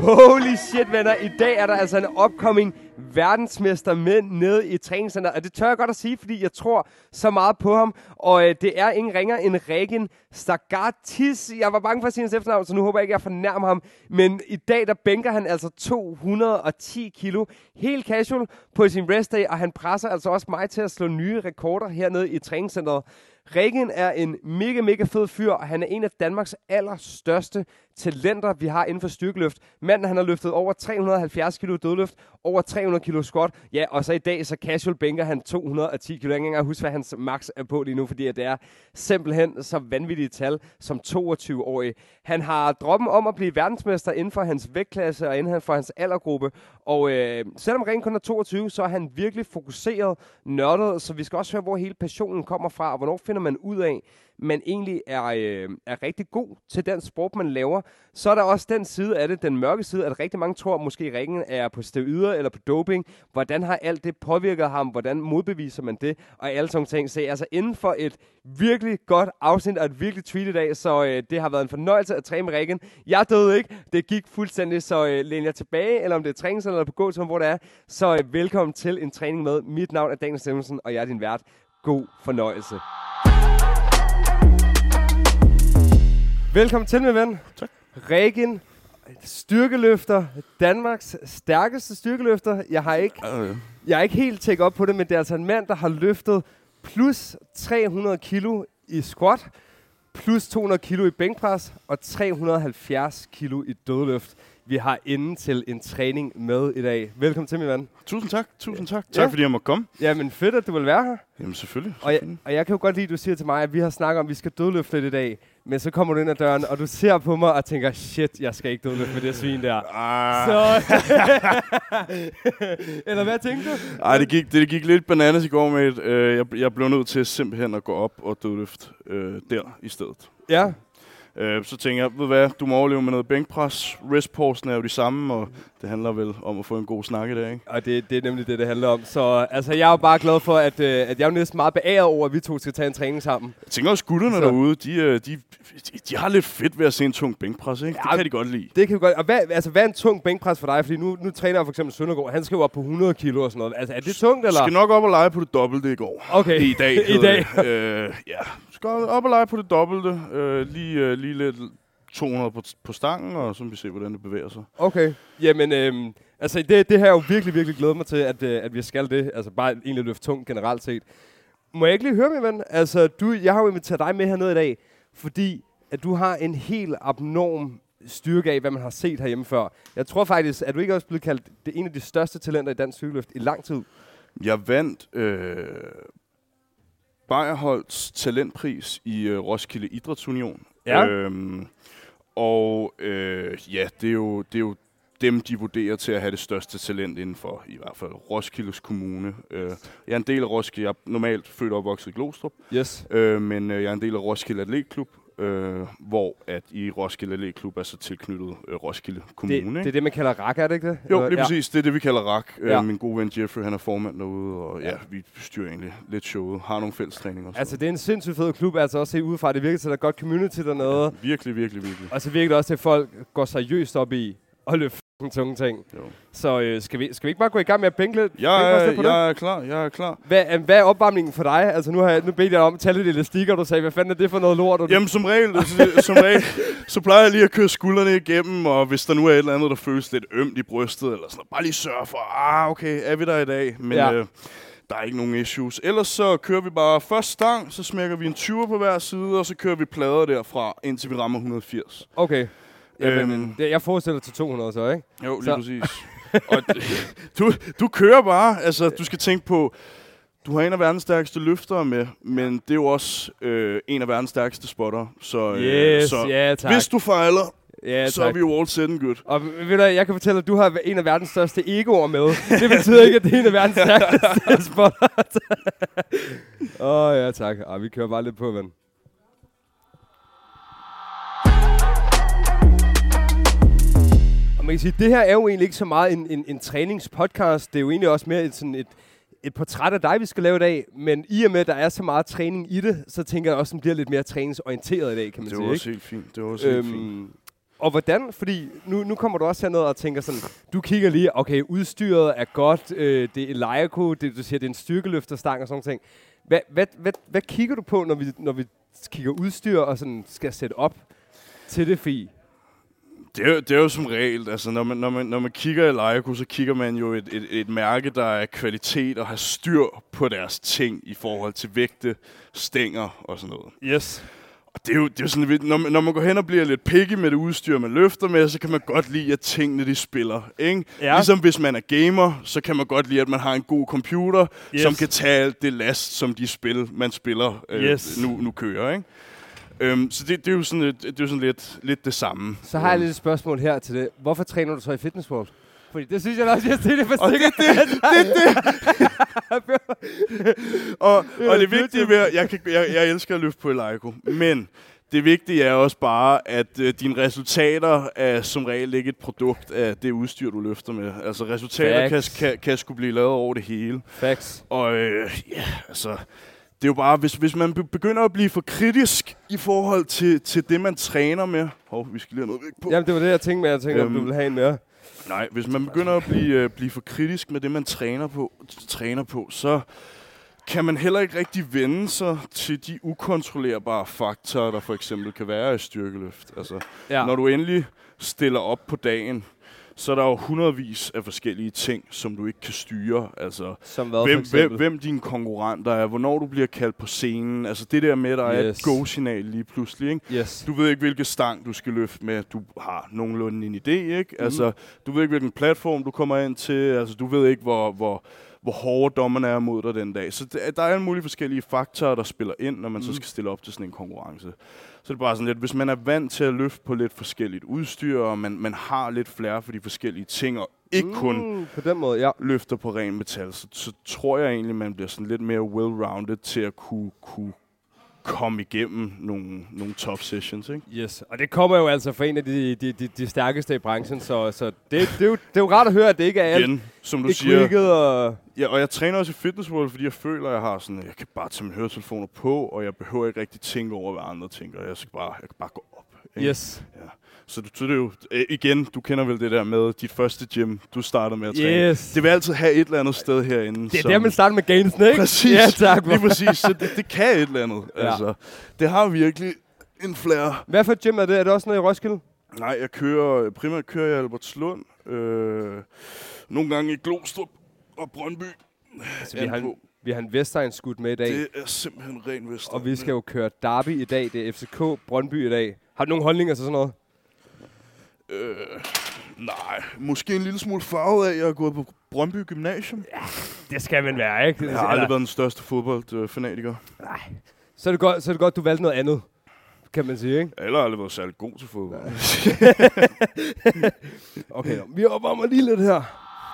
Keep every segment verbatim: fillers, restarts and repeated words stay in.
Holy shit, venner. I dag er der altså en upcoming verdensmester med nede i træningscenteret. Og det tør jeg godt at sige, fordi jeg tror så meget på ham. Og øh, det er ingen ringer end Regin Stagatis. Jeg var bange for at sige hans efternavn, så nu håber jeg ikke, at jeg fornærmer ham. Men i dag, der bænker han altså to hundrede og ti kilo. Helt casual på sin rest day. Og han presser altså også mig til at slå nye rekorder hernede i træningscenteret. Regin er en mega, mega fed fyr, og han er en af Danmarks allerstørste talenter, vi har inden for styrkeløft. Manden, han har løftet over tre hundrede og halvfjerds kilo dødløft, over tre hundrede kilo squat. Ja, og så i dag, så casual bænker han to hundrede og ti kilo. Jeg kan ikke engang huske, hvad hans max er på lige nu, fordi det er simpelthen så vanvittigt tal som toogtyve-årig. Han har drømmen om at blive verdensmester inden for hans vægtklasse og inden for hans aldergruppe. Og øh, selvom Regin kun er toogtyve, så er han virkelig fokuseret, nørdet, så vi skal også høre, hvor hele passionen kommer fra, og hvornår finder man ud af, man egentlig er, øh, er rigtig god til den sport, man laver. Så er der også den side af det, den mørke side, at rigtig mange tror, at måske Regin er på steroider eller på doping. Hvordan har alt det påvirket ham? Hvordan modbeviser man det? Og alle sådan ting. Så altså inden for et virkelig godt afsnit og et virkelig tweet i dag, så øh, det har været en fornøjelse at træne med Regin. Jeg døde ikke. Det gik fuldstændig, så øh, læn jeg tilbage, eller om det er træning eller på gåtur, hvor det er. Så øh, velkommen til en træning med. Mit navn er Daniel Stemmelsen, og jeg er din vært. God fornøjelse. Velkommen til, min ven. Tak. Regin, styrkeløfter, Danmarks stærkeste styrkeløfter. Jeg har ikke, øh. jeg har ikke helt tjekket op på det, men det er altså en mand, der har løftet plus tre hundrede kilo i squat, plus to hundrede kilo i bænkpres og tre hundrede og halvfjerds kilo i dødløft. Vi har inde til en træning med i dag. Velkommen til, min ven. Tusind tak, tusind tak. Ja. Tak fordi jeg måtte komme. Jamen fedt, at du vil være her. Jamen selvfølgelig. Og jeg, og jeg kan jo godt lide, at du siger til mig, at vi har snakket om, at vi skal dødløfte lidt i dag. Men så kommer du ind ad døren, og du ser på mig og tænker, shit, jeg skal ikke dødløfte med det svin der. Ah. Så... Eller hvad tænkte du? Ej, det gik, det gik lidt bananas i går med et. Øh, jeg, jeg blev nødt til simpelthen at gå op og dødløfte øh, der i stedet. Ja. Øh, så tænker jeg, ved du hvad, du må overleve med noget bænkpres. Restposen er jo de samme, og det handler vel om at få en god snak i dag, ikke? Og det, det er nemlig det, det handler om. Så altså, jeg er jo bare glad for, at, øh, at jeg er næsten meget beæret over, at vi to skal tage en træning sammen. Jeg tænker også, gutterne så. derude, de, de, de, de har lidt fedt ved at se en tung bænkpres, ikke? Det ja, kan de godt lide. Det kan vi godt. Og hvad, altså, hvad er en tung bænkpres for dig? Fordi nu, nu træner jeg for eksempel Søndergaard. Han skal jo op på hundrede kilo og sådan noget. Altså, er det tungt, eller? Du skal nok op og lege på det dobbelte i går. Okay. I dag. I dag. øh, ja, du skal op og lege på det dobbelte. Øh, lige, øh, lige lidt to hundrede på, på stangen, og så vil vi se, hvordan det bevæger sig. Okay. Jamen, øhm, altså det, det her er jo virkelig, virkelig glædet mig til, at, øh, at vi skal det. Altså bare egentlig løfte tungt generelt set. Må jeg ikke lige høre, min ven? Altså, du, jeg har jo inviteret dig med hernede i dag, fordi at du har en helt abnorm styrke af, hvad man har set herhjemme før. Jeg tror faktisk, at du ikke også blevet kaldt det en af de største talenter i dansk styrkeløft i lang tid. Jeg vandt øh, Bayerholts talentpris i øh, Roskilde Idrætsunion. Ja. Øhm, og øh, ja, det er, jo, det er jo dem, de vurderer til at have det største talent inden for, i hvert fald, Roskildes Kommune. Øh, jeg er en del af Roskilde. Jeg er normalt født og opvokset i Glostrup. Yes. Øh, men øh, jeg er en del af Roskilde Atletklub, øh, hvor at i Roskilde Atletklub er så tilknyttet øh, Roskilde Kommune. Det, det er det, man kalder R A C, er det ikke det? Jo, lige ja. præcis. Det er det, vi kalder R A C. Ja. Øh, min gode ven Jeffrey, han er formand derude, og ja, ja vi styrer egentlig lidt showet. Har nogle fællestræninger. Altså, det er en sindssygt fed klub, altså også se udefra. Det virker til, at der er godt community dernede. Ja, virkelig, virkelig, virkelig. Og så virker det også til, at folk går seriøst op i at løfte tunge ting. Jo. Så øh, skal, vi, skal vi ikke bare gå i gang med at bænke lidt? Jeg er, jeg er klar, jeg er klar. Hvad, øh, hvad er opvarmningen for dig? Altså, nu har jeg nu bedt jeg om at tage lidt elastik, og du sagde, hvad fanden er det for noget lort? Jamen, som regel, så, som regel, så plejer jeg lige at køre skuldrene igennem, og hvis der nu er et eller andet, der føles lidt ømt i brystet, eller sådan noget, bare lige sørge for, ah, okay, er vi der i dag? Men ja. øh, der er ikke nogen issues. Ellers så kører vi bare først stang, så smækker vi en tyver på hver side, og så kører vi plader derfra, indtil vi rammer et hundrede og firs. Okay. Jamen, øhm, det, jeg forestiller til to hundrede så, ikke? Jo, lige så. præcis. Og du, du kører bare, altså du skal tænke på, du har en af verdens stærkeste løftere med, men det er jo også øh, en af verdens stærkeste spotter. Så, øh, yes, så ja, tak. hvis du fejler, ja, så er vi jo all set and good. Og ved du, jeg kan fortælle, at du har en af verdens største egoer med. Det betyder ikke, at det er en af verdens stærkeste spotter. Åh oh, ja, tak. Ah, vi kører bare lidt på, ven. Man kan sige, det her er jo egentlig ikke så meget en, en, en træningspodcast. Det er jo egentlig også mere et, sådan et, et portræt af dig, vi skal lave i dag. Men i og med, at der er så meget træning i det, så tænker jeg også, at den bliver lidt mere træningsorienteret i dag, kan man sige. sige. Det var også ikke? helt fint. Det var også øhm, helt fint. Og hvordan? Fordi nu, nu kommer du også herned og tænker sådan, du kigger lige, okay, udstyret er godt, øh, det er Eliaco, det, du siger, det er en styrkeløfterstang og sådan ting. Hvad, hvad, hvad, hvad kigger du på, når vi, når vi kigger udstyr og sådan skal sætte op til det fi? Det er, det er jo som regel, altså når man, når man, når man kigger i Eliaco, så kigger man jo et, et, et mærke, der er kvalitet og har styr på deres ting i forhold til vægte, stænger og sådan noget. Yes. Og det er jo, det er jo sådan, når man, når man går hen og bliver lidt picky med det udstyr, man løfter med, så kan man godt lide, at tingene de spiller. Ikke? Ja. Ligesom hvis man er gamer, så kan man godt lide, at man har en god computer, yes. som kan tage alt det last, som de spil, man spiller, øh, yes. nu, nu kører. Ikke? Um, så det, det er jo sådan, det, det er jo sådan lidt, lidt det samme. Så har jeg lidt et spørgsmål her til det. Hvorfor træner du så i Fitness World? Fordi det synes jeg også, jeg siger det for sikkert. Det det, det, det. og, og det vigtige ved, jeg, kan, jeg, jeg elsker at løfte på Eliaco, men det vigtige er også bare, at uh, dine resultater er som regel ikke et produkt af det udstyr, du løfter med. Altså resultater kan, kan, kan sgu blive lavet over det hele. Facts. Og øh, ja, altså... Det er jo bare, hvis, hvis man begynder at blive for kritisk i forhold til, til det, man træner med... Hov, vi skal lige have noget væk på. Jamen, det var det, jeg tænkte med. Jeg tænkte, øhm, om du ville have en mere. Nej, hvis man begynder at blive, uh, blive for kritisk med det, man træner på, træner på, så kan man heller ikke rigtig vende sig til de ukontrollerbare faktorer, der for eksempel kan være i styrkeløft. Altså, ja. Når du endelig stiller op på dagen, så er der jo hundredvis af forskellige ting, som du ikke kan styre. Altså, som hvad, hvem, hvem, hvem dine konkurrenter er, hvornår du bliver kaldt på scenen. Altså det der med, at der yes. er et go-signal lige pludselig. Ikke? Yes. Du ved ikke, hvilken stang du skal løfte med. Du har nogenlunde en idé. Ikke? Mm. Altså, du ved ikke, hvilken platform du kommer ind til. Altså, du ved ikke, hvor... hvor hvor hårde dommerne er mod dig den dag. Så der er en mulig forskellige faktorer, der spiller ind, når man mm. så skal stille op til sådan en konkurrence. Så det er bare sådan lidt, hvis man er vant til at løfte på lidt forskelligt udstyr, og man, man har lidt flere for de forskellige ting, og ikke mm, kun på den måde, ja. løfter på ren metal, så, så tror jeg egentlig, man bliver sådan lidt mere well-rounded til at kunne, kunne komme igennem nogle, nogle top sessions, ikke? Yes, og det kommer jo altså fra en af de, de, de, de stærkeste i branchen, så, så det, det, er jo, det er jo rart at høre, at det ikke er alt. Igen, som du siger. Og ja, og jeg træner også i Fitness World, fordi jeg føler, at jeg har sådan, jeg kan bare tage mine høretelefoner på, og jeg behøver ikke rigtig tænke over, hvad andre tænker. Jeg skal bare, jeg kan bare gå op. Ikke? Yes. Ja. Så du, så det er jo, igen, du kender vel det der med dit første gym, du starter med at træne. Yes. Det vil altid have et eller andet sted herinde. Det er som der, man starter med gainsen, ikke? Præcis, ja, tak, lige præcis. Så det, det kan et eller andet. Ja. Altså, det har virkelig en flere. Hvad for et gym er det? Er det også noget i Roskilde? Nej, jeg kører, primært kører jeg i Albertslund. Øh, nogle gange i Glostrup og Brøndby. Altså, vi, har en, vi har en Vestegn-skud med i dag. Det er simpelthen ren Vestegn. Og vi skal jo køre Derby i dag. Det er F C K Brøndby i dag. Har du nogle holdninger til sådan noget? Øh, nej, måske en lille smule farvet af, at jeg har gået på Brøndby Gymnasium. Ja, det skal man være, ikke? Jeg har aldrig været den største fodboldfanatiker. Nej, så er det godt, så er det godt, du valgte noget andet, kan man sige, ikke? Eller har aldrig været særlig god til fodbold. Okay, vi opvarmer lige lidt her.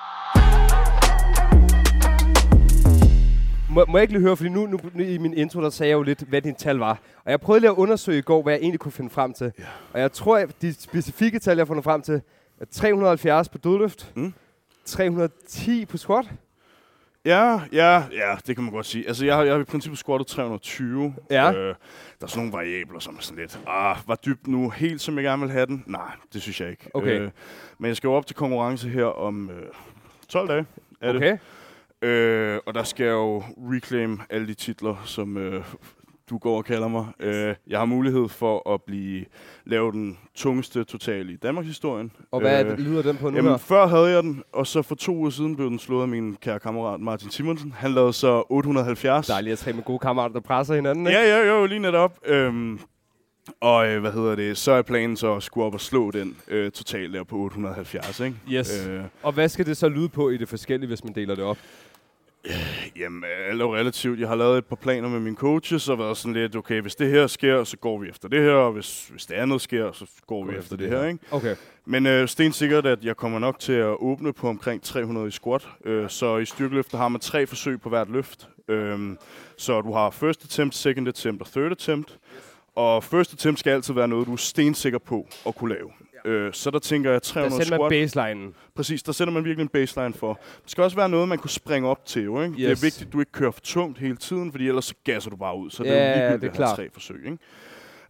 Må, må jeg ikke lige høre, fordi nu, nu, nu i min intro, der sagde jeg jo lidt, hvad din tal var. Og jeg prøvede lige at undersøge i går, hvad jeg egentlig kunne finde frem til. Ja. Og jeg tror, at de specifikke tal, jeg har fundet frem til, er tre hundrede og halvfjerds på dødløft, mm. tre hundrede og ti på squat. Ja, ja, ja, det kan man godt sige. Altså, jeg har, jeg har i princippet squattet tre hundrede og tyve. Ja. Øh, der er sådan nogle variabler, som er sådan lidt, ah, var dybt nu helt, som jeg gerne vil have den? Nej, det synes jeg ikke. Okay. Øh, men jeg skal jo op til konkurrence her om øh, tolv dage. Er okay. Det. Øh, og der skal jeg jo reclaim alle de titler, som øh, du går og kalder mig. Øh, jeg har mulighed for at blive lave den tungeste total i Danmarks historien. Og hvad øh, lyder den på nu? Jamen, før havde jeg den, og så for to uger siden blev den slået af min kære kammerat Martin Simonsen. Han lavede så otte hundrede og halvfjerds. Dejligt at træne med gode kammerater, der presser hinanden, ikke? Ja, ja, jo, lige netop. Øhm, og øh, hvad hedder det? Så er planen så at skulle op og slå den øh, total der på otte hundrede og halvfjerds, ikke? Yes. Øh. Og hvad skal det så lyde på i det forskellige, hvis man deler det op? Jamen, alt er jo relativt. Jeg har lavet et par planer med mine coaches, og været sådan lidt, okay, hvis det her sker, så går vi efter det her, og hvis, hvis det andet sker, så går vi efter, efter det, det her, ikke? Okay. Men øh, stensikkert, at jeg kommer nok til at åbne på omkring tre hundrede i squat. Øh, så i styrkeløft, der har man tre forsøg på hvert løft. Øh, så du har first attempt, second attempt og third attempt. Og first attempt skal altid være noget, du er stensikker på at kunne lave. Øh, så der tænker jeg tre hundrede squat. Der sætter man baselinen. Præcis, der sætter man virkelig en baseline for. Det skal også være noget, man kunne springe op til, jo, ikke? Yes. Det er vigtigt, at du ikke kører for tungt hele tiden, fordi ellers så gasser du bare ud. Så ja, det er jo ligegyldigt det er at have tre forsøg, ikke?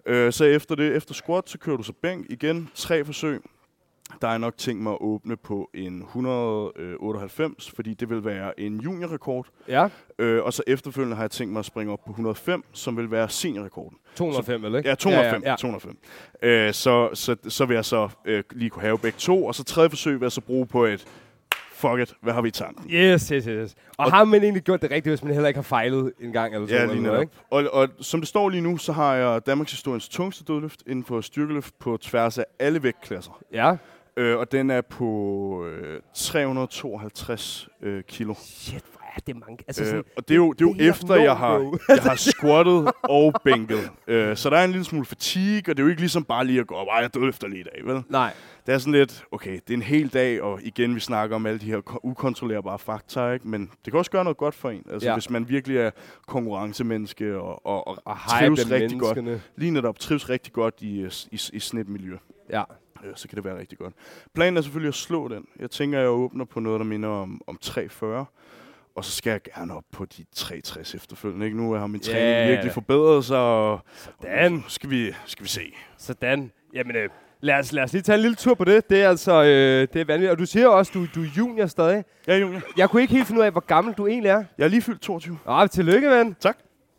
Øh, så efter det, efter squat, så kører du så bænk igen. Tre forsøg. Der er nok tænkt mig at åbne på en et hundrede otteoghalvfems, fordi det vil være en juniorrekord. Ja. Øh, og så efterfølgende har jeg tænkt mig at springe op på et hundrede og fem, som vil være seniorrekorden. to hundrede og fem, eller ikke? Ja, to hundrede og fem. Ja, ja, ja. to hundrede og fem. Øh, så, så, så vil jeg så øh, lige kunne have begge to, og så tredje forsøg vil jeg så bruge på et fuck it, hvad har vi i tanken? Yes, yes, yes. Og, og har man egentlig gjort det rigtigt, hvis man heller ikke har fejlet en gang eller så? Ja, eller lige noget, ikke? Og, og som det står lige nu, så har jeg Danmarks historiens tungeste dødløft inden for styrkeløft på tværs af alle vægtklasser. Ja. Øh, og den er på øh, tre hundrede og tooghalvtreds øh, kilo. Shit, hvor er det mange. Altså, Øh, sådan, og det er jo, det er jo det er efter, no, jeg har, bro. jeg har squattet og bænket. Øh, så der er en lille smule fatigue, og det er jo ikke ligesom bare lige at gå op, ej, jeg dødløfter lige i dag, vel? Nej. Det er sådan lidt, okay, det er en hel dag, og igen, vi snakker om alle de her ukontrollerbare faktorer, ikke? Men det kan også gøre noget godt for en. Altså, Ja. hvis man virkelig er konkurrencemenneske og, og, og, Og trives rigtig godt. menneskene. Lige netop trives rigtig godt i, i, i snitmiljø. Ja. Øh, så kan det være rigtig godt. Planen er selvfølgelig at slå den. Jeg tænker, at jeg åbner på noget, der minder om, om tre fyrre. Og så skal jeg gerne op på de tre tres efterfølgende. Ikke? Nu har min træning Yeah. virkelig forbedret sig, og Sådan. og skal vi, skal vi se. Sådan. Jamen, øh, lad, os, lad os lige tage en lille tur på det. Det er altså øh, det er vanvittigt. Og du siger også, du, du er junior stadig. Ja, junior. Jeg kunne ikke helt finde ud af, hvor gammel du egentlig er. Jeg er lige fyldt toogtyve. Ah, tillykke, ven. Tak.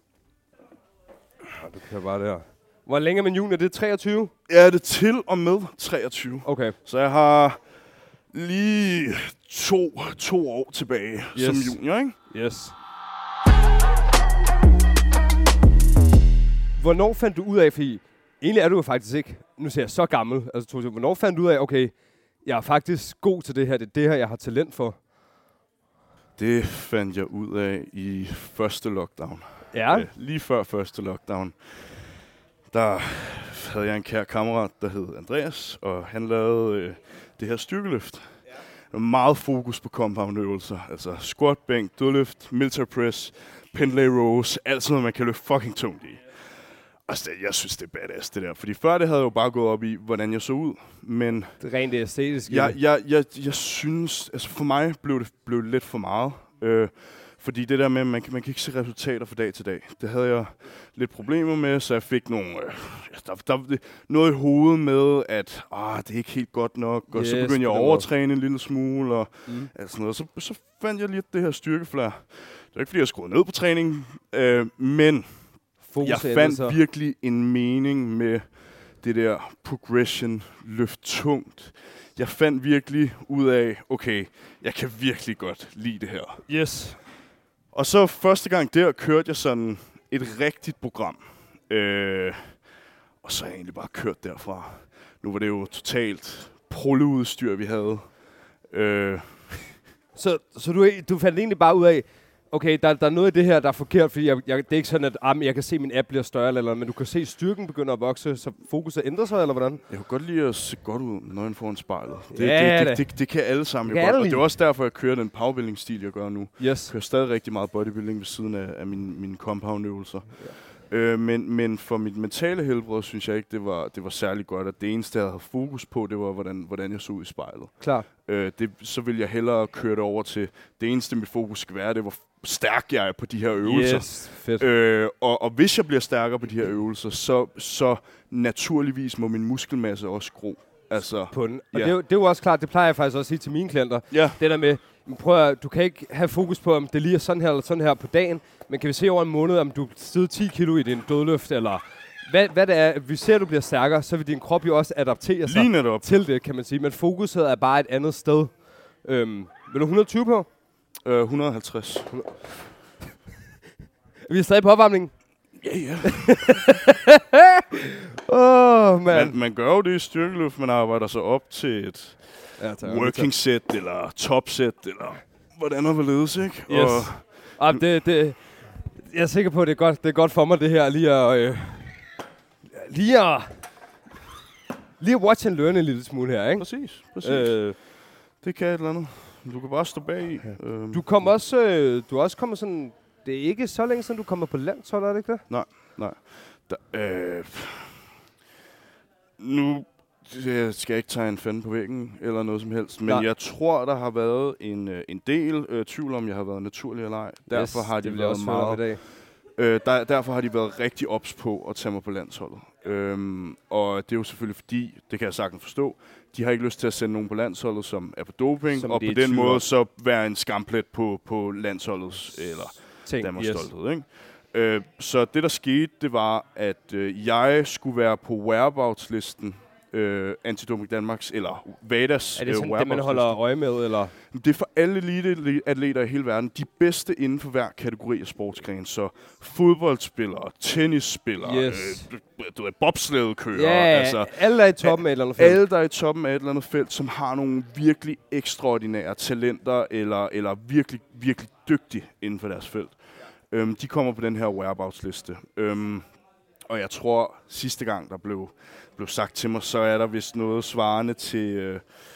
Du kører bare der. Hvor længe er man junior? Det er treogtyve? Jeg er det til og med treogtyve. Okay. Så jeg har lige to, to år tilbage Yes. som junior, ikke? Yes. Hvornår fandt du ud af, fordi egentlig er du jo faktisk ikke, nu siger jeg så gammel, altså to, hvornår fandt du ud af, okay, jeg er faktisk god til det her, det er det her, jeg har talent for? Det fandt jeg ud af i første lockdown. Ja. Øh, lige før første lockdown. Der havde jeg en kær kammerat, der hed Andreas, og han lavede øh, det her styrkeløft. Ja. Meget fokus på compound-øvelser, altså squat, bænk, dødløft, military press, pendlay rows, alt sådan noget, man kan løfte fucking tungt i. Altså, det, jeg synes, det er badass, det der. Fordi før det havde jeg jo bare gået op i, hvordan jeg så ud, men Det er rent det æstetiske. jeg, jeg, jeg, jeg synes, altså for mig blev det, blev det lidt for meget. Øh, Fordi det der med, at man, man kan ikke se resultater fra dag til dag, det havde jeg lidt problemer med, så jeg fik nogle, øh, der, der, noget i hovedet med, at ah, det er ikke helt godt nok, og yes, så begyndte jeg at overtræne en lille smule, og mm. alt sådan noget. Så, så fandt jeg lige det her styrkeflare. Det var ikke, fordi jeg skruede ned på træningen, øh, men Fokus jeg fandt så. virkelig en mening med det der progression, løft tungt. Jeg fandt virkelig ud af, okay, jeg kan virkelig godt lide det her. Yes. Og så første gang der kørte jeg sådan et rigtigt program. Øh, og så har jeg egentlig bare kørt derfra. Nu var det jo totalt prolleudstyr, vi havde. Øh. Så, så du, du fandt egentlig bare ud af, okay, der, der er noget af det her, der er forkert, fordi jeg, jeg, det er ikke sådan, at ah, jeg kan se, at min app bliver større, eller, men du kan se, at styrken begynder at vokse, så fokuset ændrer sig, eller hvordan? Jeg kan godt lide at se godt ud, når jeg foran spejlet. Det, ja, det, det, det, det, det kan alle sammen jo godt, og det er også derfor, jeg kører den powerbuilding-stil, jeg gør nu. Yes. Jeg kører stadig rigtig meget bodybuilding ved siden af, af mine, mine compound-øvelser. Ja. Øh, men, men for mit mentale helbred, synes jeg ikke, det var, det var særlig godt, at det eneste, jeg havde fokus på, det var, hvordan, hvordan jeg så ud i spejlet. Klar. Øh, det, så vil jeg hellere køre det over til, det eneste, mit fokus skal være, det var stærk jeg er på de her øvelser. Yes, fedt. Øh, og, og hvis jeg bliver stærkere på de her øvelser, så, så naturligvis må min muskelmasse også gro. Altså, på den. Og ja. det, er jo, det er jo også klart, det plejer jeg faktisk også at sige til mine klienter. Ja. Det der med, prøv at, du kan ikke have fokus på, om det lige er sådan her eller sådan her på dagen, men kan vi se over en måned, om du stiger ti kilo i din dødløft, eller hvad, hvad det er, vi ser, at du bliver stærkere, så vil din krop jo også adaptere sig til det, kan man sige. Men fokuset er bare et andet sted. Øhm, vil du et hundrede og tyve på? Øh, et hundrede og halvtreds. Vi er stadig på opvarmningen. Ja, ja. Åh, oh, man. man. Man gør jo det i styrkeløft, man arbejder sig op til et ja, working set, eller top set, eller hvordan der vil ledes, ikke? Yes. Og ah, det, det, jeg er sikker på, at det er godt, det er godt for mig, det her, lige at, øh, lige at, lige at watch and learn en lille smule her, ikke? Præcis, præcis. Øh, det kan et eller andet. Du kan bare stå bag i. Ja. Øhm. Du kom også, øh, du er også kommet sådan, det er ikke så længe siden, du kommer på landshold, er det ikke det? Nej, nej. Da, øh, nu jeg skal jeg ikke tage en fanden på væggen eller noget som helst, men nej. Jeg tror, der har været en, en del øh, tvivl om, jeg har været naturlig eller ej. Derfor yes, har de været meget. Øh, der, derfor har de været rigtig ops på at tage mig på landsholdet. Øhm, og det er jo selvfølgelig fordi, det kan jeg sagtens forstå, de har ikke lyst til at sende nogen på landsholdet, som er på doping, som og på den måde så være en skamplet på, på landsholdets eller Danmarks yes. stolthed. Ikke? Øh, så det, der skete, det var, at øh, jeg skulle være på whereabouts-listen, øh, Antidoping Danmarks, eller VADAs Er det sådan, øh, det man holder øje med, eller? Det er for alle elite-atleter i hele verden. De bedste inden for hver kategori af sportsgren. Så fodboldspillere, tennisspillere, yes. øh, du ved, bobslædekører. Ja, altså, alle er i toppen af et eller andet felt. Alle, der er i toppen af et eller andet felt, som har nogle virkelig ekstraordinære talenter, eller, eller virkelig, virkelig dygtige inden for deres felt. Øhm, de kommer på den her whereabouts-liste. Øhm, og jeg tror, sidste gang, der blev, blev sagt til mig, så er der vist noget svarende til øh,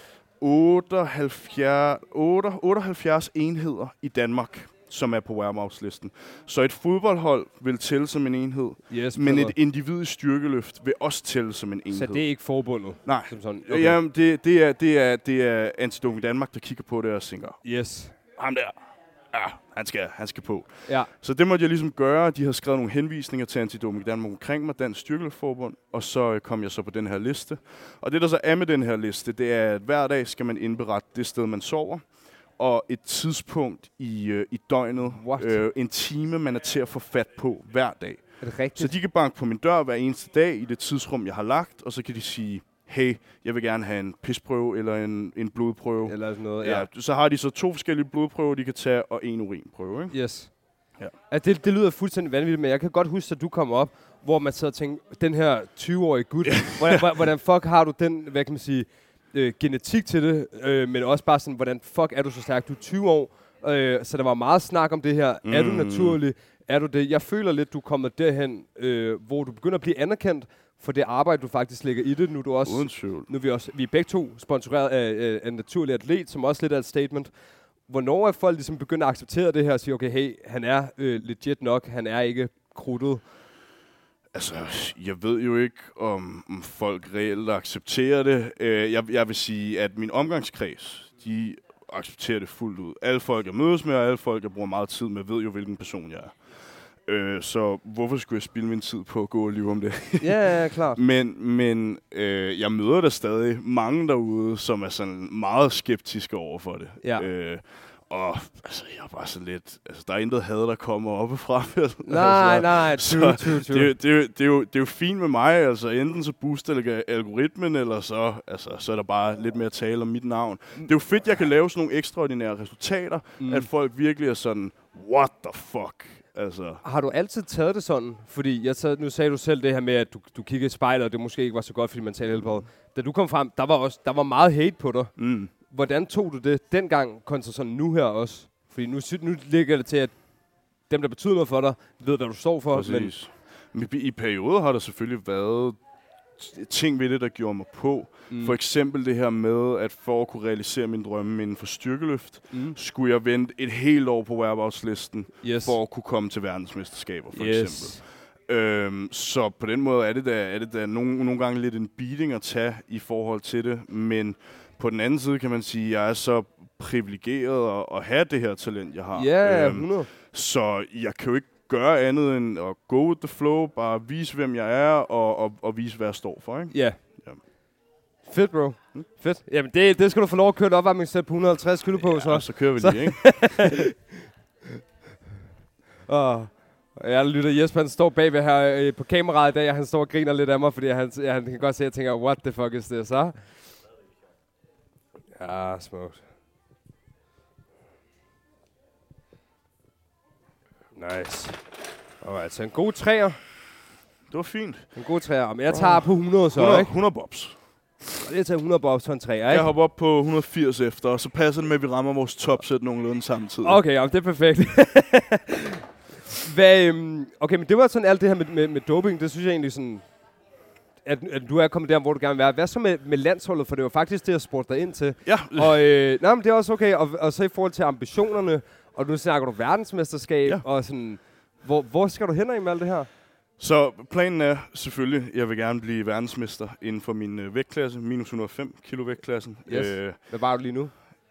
otteoghalvfjerds, otteoghalvfjerds enheder i Danmark, som er på whereabouts-listen. Så et fodboldhold vil tælle som en enhed, yes, men et individ i styrkeløft vil også tælle som en enhed. Så det er ikke forbundet? Nej. Som sådan. Okay. Jamen, det, det, er, det, er, det er Antidoping Danmark, der kigger på det og tænker, yes. ham der. Ja, han skal, han skal på. Ja. Så det måtte jeg ligesom gøre. De havde skrevet nogle henvisninger til Antidoping Danmark omkring mig, Dansk Styrkeløftforbund, og så kom jeg så på den her liste. Og det, der så er med den her liste, det er, at hver dag skal man indberette det sted, man sover, og et tidspunkt i, øh, i døgnet, øh, en time, man er til at få fat på hver dag. Er det rigtigt? Så de kan banke på min dør hver eneste dag i det tidsrum, jeg har lagt, og så kan de sige, hey, jeg vil gerne have en pisprøve eller en, en blodprøve. Eller sådan noget, ja. ja. Så har de så to forskellige blodprøver, de kan tage, og en urinprøve, ikke? Yes. Ja. Altså, det, det lyder fuldstændig vanvittigt, men jeg kan godt huske, at du kom op, hvor man sad og tænkte, den her tyve-årige gut, hvordan, hvordan fuck har du den, hvad kan man sige, øh, genetik til det, øh, men også bare sådan, hvordan fuck er du så stærk? Du er tyve år, øh, så der var meget snak om det her. Mm. Er du naturlig? Er du det? Jeg føler lidt, du er kommet derhen, øh, hvor du begynder at blive anerkendt for det arbejde, du faktisk lægger i det. Nu er du også, uden tvivl. Nu er vi, også, vi er begge to sponsoreret af, af en naturlig atlet, som også lidt er et statement. Hvornår er folk ligesom begyndt at acceptere det her og sige, okay, hey, han er øh, legit nok, han er ikke krudtet? Altså, jeg ved jo ikke, om, om folk reelt accepterer det. Uh, jeg, jeg vil sige, at min omgangskreds, de accepterer det fuldt ud. Alle folk, jeg mødes med, og alle folk, jeg bruger meget tid med, ved jo, hvilken person jeg er. Øh, så hvorfor skulle jeg spilde min tid på at gå og lyve om det? Ja, ja, klart. men men øh, jeg møder der stadig mange derude, som er sådan meget skeptiske over for det. Ja. Øh, og altså, jeg er bare sådan lidt... Altså, der er intet had, der kommer oppefra. Nej, altså, nej, true, true, true. Det, det, det, er jo, det er jo fint med mig. Altså, enten så booster algoritmen, eller så, altså, så er der bare lidt mere tale om mit navn. Mm. Det er jo fedt, jeg kan lave sådan nogle ekstraordinære resultater, mm. at folk virkelig er sådan, what the fuck? Altså. Har du altid taget det sådan? Fordi jeg taget, nu sagde du selv det her med, at du, du kiggede i spejlet, og det måske ikke var så godt, fordi man talte helbred. Da du kom frem, der var, også, der var meget hate på dig. Mm. Hvordan tog du det dengang, kontra sådan nu her også? Fordi nu, nu ligger det til, at dem, der betyder noget for dig, ved, hvad du står for. Præcis. Men i perioder har der selvfølgelig været ting ved det, der gjorde mig på. Mm. For eksempel det her med, at for at kunne realisere min drømme inden for styrkeløft, mm. skulle jeg vente et helt år på whereabouts-listen, yes. for at kunne komme til verdensmesterskaber, for yes. eksempel. Øhm, så på den måde er det da, er det da nogle, nogle gange lidt en beating at tage i forhold til det, men på den anden side kan man sige, at jeg er så privilegeret at, at have det her talent, jeg har. Ja, yeah, hundrede. Øhm, så jeg kan jo ikke gøre andet end at go with the flow, bare vise, hvem jeg er, og, og, og vise, hvad jeg står for, ikke? Yeah. Ja. Fedt, bro. Hmm? Fedt. Jamen, det, det skal du få lov at køre et opvarmningssæt på et hundrede og halvtreds kilo på, ja, så. så kører vi så. lige, ikke? Og jeg lytter, Jesper, han står bagved her øh, på kameraet i dag, og han står og griner lidt af mig, fordi han, ja, han kan godt se, at jeg tænker, what the fuck is this, så? Ja, smukt. Nice. Alright, så en god træer. Det var fint. En god træer. Men jeg tager på hundrede så, hundrede, ikke? hundrede bobs. Og det er taget hundrede bobs for en træer, ikke? Jeg hopper op på et hundrede og firs efter, og så passer det med, at vi rammer vores topsæt nogenlunde samtidig. Okay, jamen, det er perfekt. Hvad, øhm, okay, men det var sådan alt det her med, med, med doping. Det synes jeg egentlig sådan, at, at du er kommet der, hvor du gerne vil være. Hvad så med, med landsholdet? For det var faktisk det, jeg spurgte dig ind til. Ja. Og øh, nej, men det er også okay. Og, og så i forhold til ambitionerne, og nu snakker du verdensmesterskab, ja. Og sådan, hvor, hvor skal du hen med alt det her? Så planen er selvfølgelig, at jeg vil gerne blive verdensmester inden for min øh, vægtklasse, minus et hundrede og fem kilo vægtklassen. Yes. Øh, Hvad var du lige nu?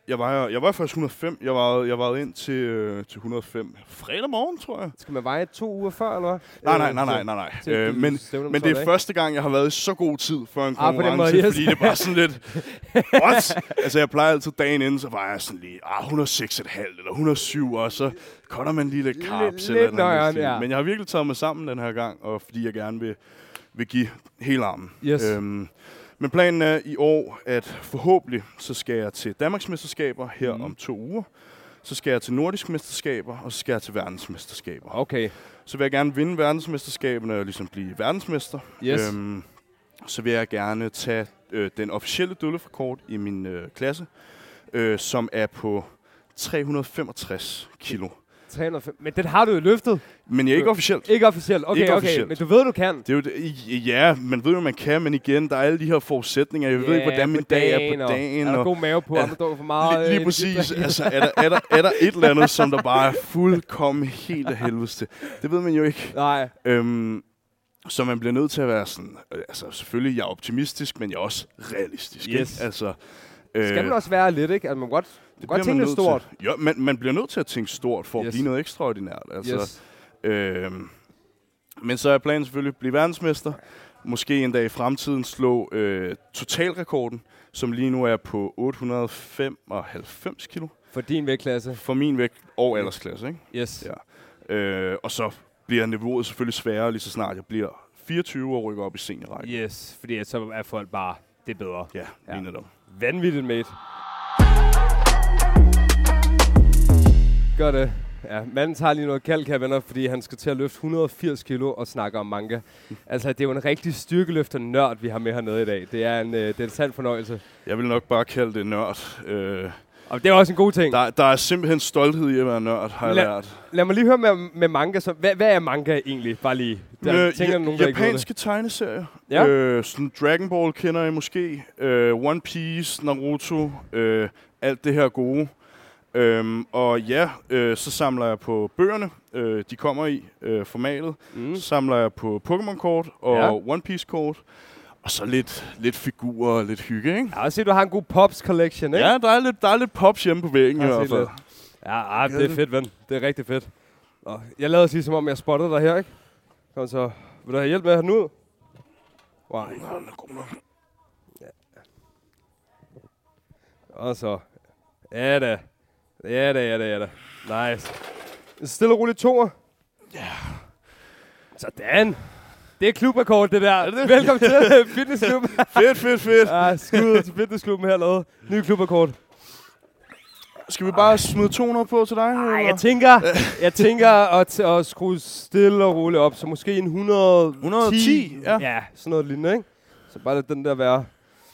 Jeg var, jeg var først et hundrede og fem. Jeg var, jeg var ind til, øh, til et hundrede og fem fredag morgen, tror jeg. Skal man veje to uger før, eller hvad? Nej, nej, nej, nej, nej, nej. Til, øh, men men det er dage. første gang, jeg har været i så god tid for en konkurrence, ah, måde, yes. fordi det er bare sådan lidt... What? Altså, jeg plejer altid dagen inden, så var jeg sådan lige ah, et hundrede og seks komma fem eller et hundrede og syv, og så cutter man lige lidt carbs. Lidt nøjeren, ja. Men jeg har virkelig taget mig sammen den her gang, og fordi jeg gerne vil, vil give hele armen. Yes. Øhm, Men planen er i år, at forhåbentlig så skal jeg til Danmarksmesterskaber her mm. om to uger. Så skal jeg til Nordisk Mesterskaber, og så skal jeg til Verdensmesterskaber. Okay. Så vil jeg gerne vinde Verdensmesterskaberne og ligesom blive verdensmester. Yes. Øhm, så vil jeg gerne tage øh, den officielle dødløftrekord i min øh, klasse, øh, som er på tre hundrede og femogtres kilo. tre hundrede og fem Men den har du jo løftet. Men jeg er ikke officielt. Ikke officielt, okay, ikke okay. Officielt. Men du ved, du kan. Det er jo det, ja, man ved jo, man kan, men igen, der er alle de her forudsætninger. Jeg yeah, ved ikke, hvordan min dag er på dagen. Er der god mave på, om der står for meget? Lige, lige præcis. Altså, er der, er, der, er der et eller andet, som der bare er fuldkommen helt af helvedes til? Det ved man jo ikke. Nej. Øhm, så man bliver nødt til at være sådan, altså selvfølgelig, jeg er optimistisk, men jeg er også realistisk. Yes. Ikke? Altså, øh, skal man også være lidt, ikke? Altså, man godt, det godt tænke lidt stort. Til. Jo, man, man bliver nødt til at tænke stort for yes. at blive noget ekstraordinært. Altså, yes. øhm, men så er planen selvfølgelig at blive verdensmester. Måske en dag i fremtiden slå øh, totalrekorden, som lige nu er på otte hundrede og femoghalvfems kilo. For din vægtklasse? For min vægt og aldersklasse, ikke? Yes. Ja. Øh, og så bliver niveauet selvfølgelig sværere, lige så snart jeg bliver fireogtyve og rykker op i seniorrækken. Yes, fordi så er folk bare, det er bedre. Ja, ja. Lige netop. Vanvittigt, mate. Gør det. Ja, manden tager lige noget kalk her, venner, fordi han skal til at løfte et hundrede og firs kilo og snakke om manga. Altså, det er jo en rigtig styrkeløfter-nørd, vi har med hernede i dag. Det er en, det er en sand fornøjelse. Jeg vil nok bare kalde det nørd. Øh, og det er også en god ting. Der, der er simpelthen stolthed i at være nørd, har jeg lad, lært. Lad mig lige høre med, med manga. Så, hvad, hvad er manga egentlig? Bare lige. Der, øh, tænker, ja, nogen, japanske tegneserier. Ja. Øh, sådan Dragon Ball kender I måske. Øh, One Piece, Naruto. Øh, alt det her gode. Øhm, og ja, øh, så samler jeg på bøgerne, øh, de kommer i øh, formatet. Mm. Så samler jeg på Pokémon-kort og ja. One Piece-kort. Og så lidt, lidt figurer og lidt hygge, ikke? Ja, jeg ser, du har en god Pops Collection, ikke? Ja, der er lidt, der er lidt Pops hjemme på væggen i hvert fald. Ja, ah, det er fedt, ven. Det er rigtig fedt. Og jeg lader sige, som om jeg spottede dig her, ikke? Kom så. Vil du have hjælp med at have den ud? Wow. Ja. Og så. Ja da. Ja da, ja da, ja da. Nice. En stille og rolig toer. Ja. Yeah. Sådan. Det er klubrekord, det der. Er det? Velkommen til fitnessklubben. Fedt, fedt, fedt. Ja, skud til fitnessklubben hernede. Ny klubrekord. Skal vi bare Ej. smide to hundrede på til dig? Nej, jeg tænker, jeg tænker at, at skrue stille og roligt op. Så måske en hundrede og ti. et hundrede og ti, ja. Ja, sådan noget lignende, ikke? Så bare lad den der være.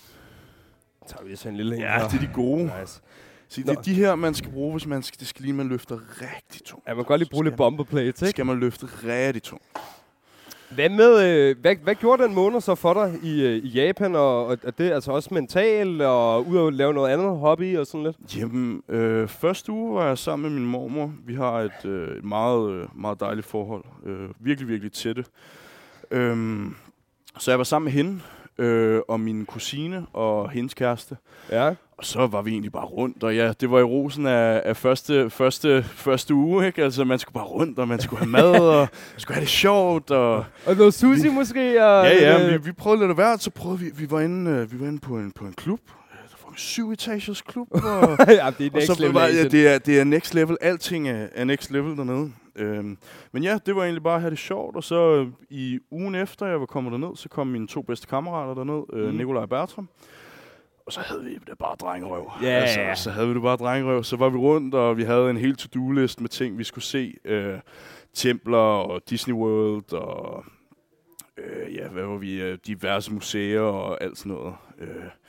Så tager vi sådan en lille Ja, her. Det er de gode. Nice. Så det er de her, man skal bruge, hvis man skal, det skal lige, man løfter rigtig tungt. Ja, man kan godt lige bruge lidt bomberplates, ikke? Skal man løfte rigtig tungt. Hvad med, øh, hvad, hvad gjorde den måned så for dig i, øh, i Japan, og, og er det altså også mentalt, og ud at lave noget andet hobby og sådan lidt? Jamen, øh, første uge var jeg sammen med min mormor. Vi har et, øh, et meget, øh, meget dejligt forhold. Øh, virkelig, virkelig tætte. Øhm, så jeg var sammen med hende, øh, og min kusine og hendes kæreste. Ja. Og så var vi egentlig bare rundt, og ja, det var i rosen af, af første, første, første uge, ikke? Altså, man skulle bare rundt, og man skulle have mad, og skulle have det sjovt, og... Og noget sushi vi, måske, og... Ja, ja, vi, vi prøvede lidt af hvert, så prøvede vi... Vi var inde, uh, vi var inde på, en, på en klub. Der var en syv-etagers klub, og... ja, det er next og så level. Var, ja, det er, det er next level. Alting er, er next level dernede. Øhm, men ja, det var egentlig bare at have det sjovt, og så øh, i ugen efter, jeg var kommet derned, så kom mine to bedste kammerater derned, øh, mm. Nikolaj og Bertram. Og så havde vi det bare drengerøv. Ja, yeah. altså, så havde vi det bare drengerøv. Så var vi rundt, og vi havde en hel to-do-list med ting, vi skulle se. Øh, templer og Disney World, og øh, ja, hvad var vi? Øh, diverse museer og alt sådan noget. Øh,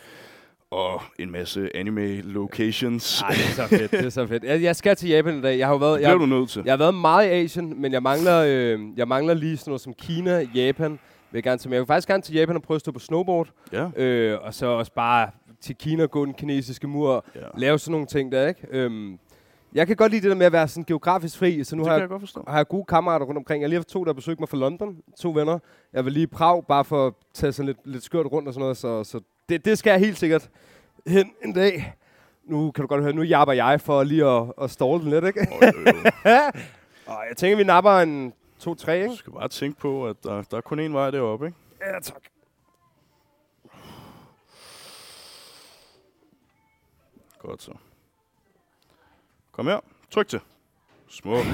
og en masse anime locations. Ej, det er så fedt, det er så fedt. Jeg, jeg skal til Japan i dag. Jeg har jo været, det bliver du nødt til. Jeg har været meget i Asien, men jeg mangler, øh, jeg mangler lige sådan noget som Kina, Japan. Vil jeg, gerne til, men jeg vil faktisk gerne til Japan og prøve at stå på snowboard. Ja. Øh, og så også bare til Kina, gå den kinesiske mur, ja. Lave sådan nogle ting der, ikke? Øhm, jeg kan godt lide det der med at være sådan geografisk fri, så nu det har jeg, jeg, godt forstå. har jeg gode kammerater rundt omkring. Jeg lige har to, der besøgt mig fra London, to venner. Jeg vil lige i Prag, bare for at tage sådan lidt, lidt skørt rundt og sådan noget, så, så det, det skal jeg helt sikkert hen en dag. nu kan du godt høre, nu jabber jeg for lige at, at ståle den lidt, ikke? Oh, øh, øh. Og jeg tænker, vi napper en to tre, ikke? Du skal bare tænke på, at der, der er kun én vej deroppe, ikke? Ja, tak. Godt så. Kom her. Tryk til. Smukt.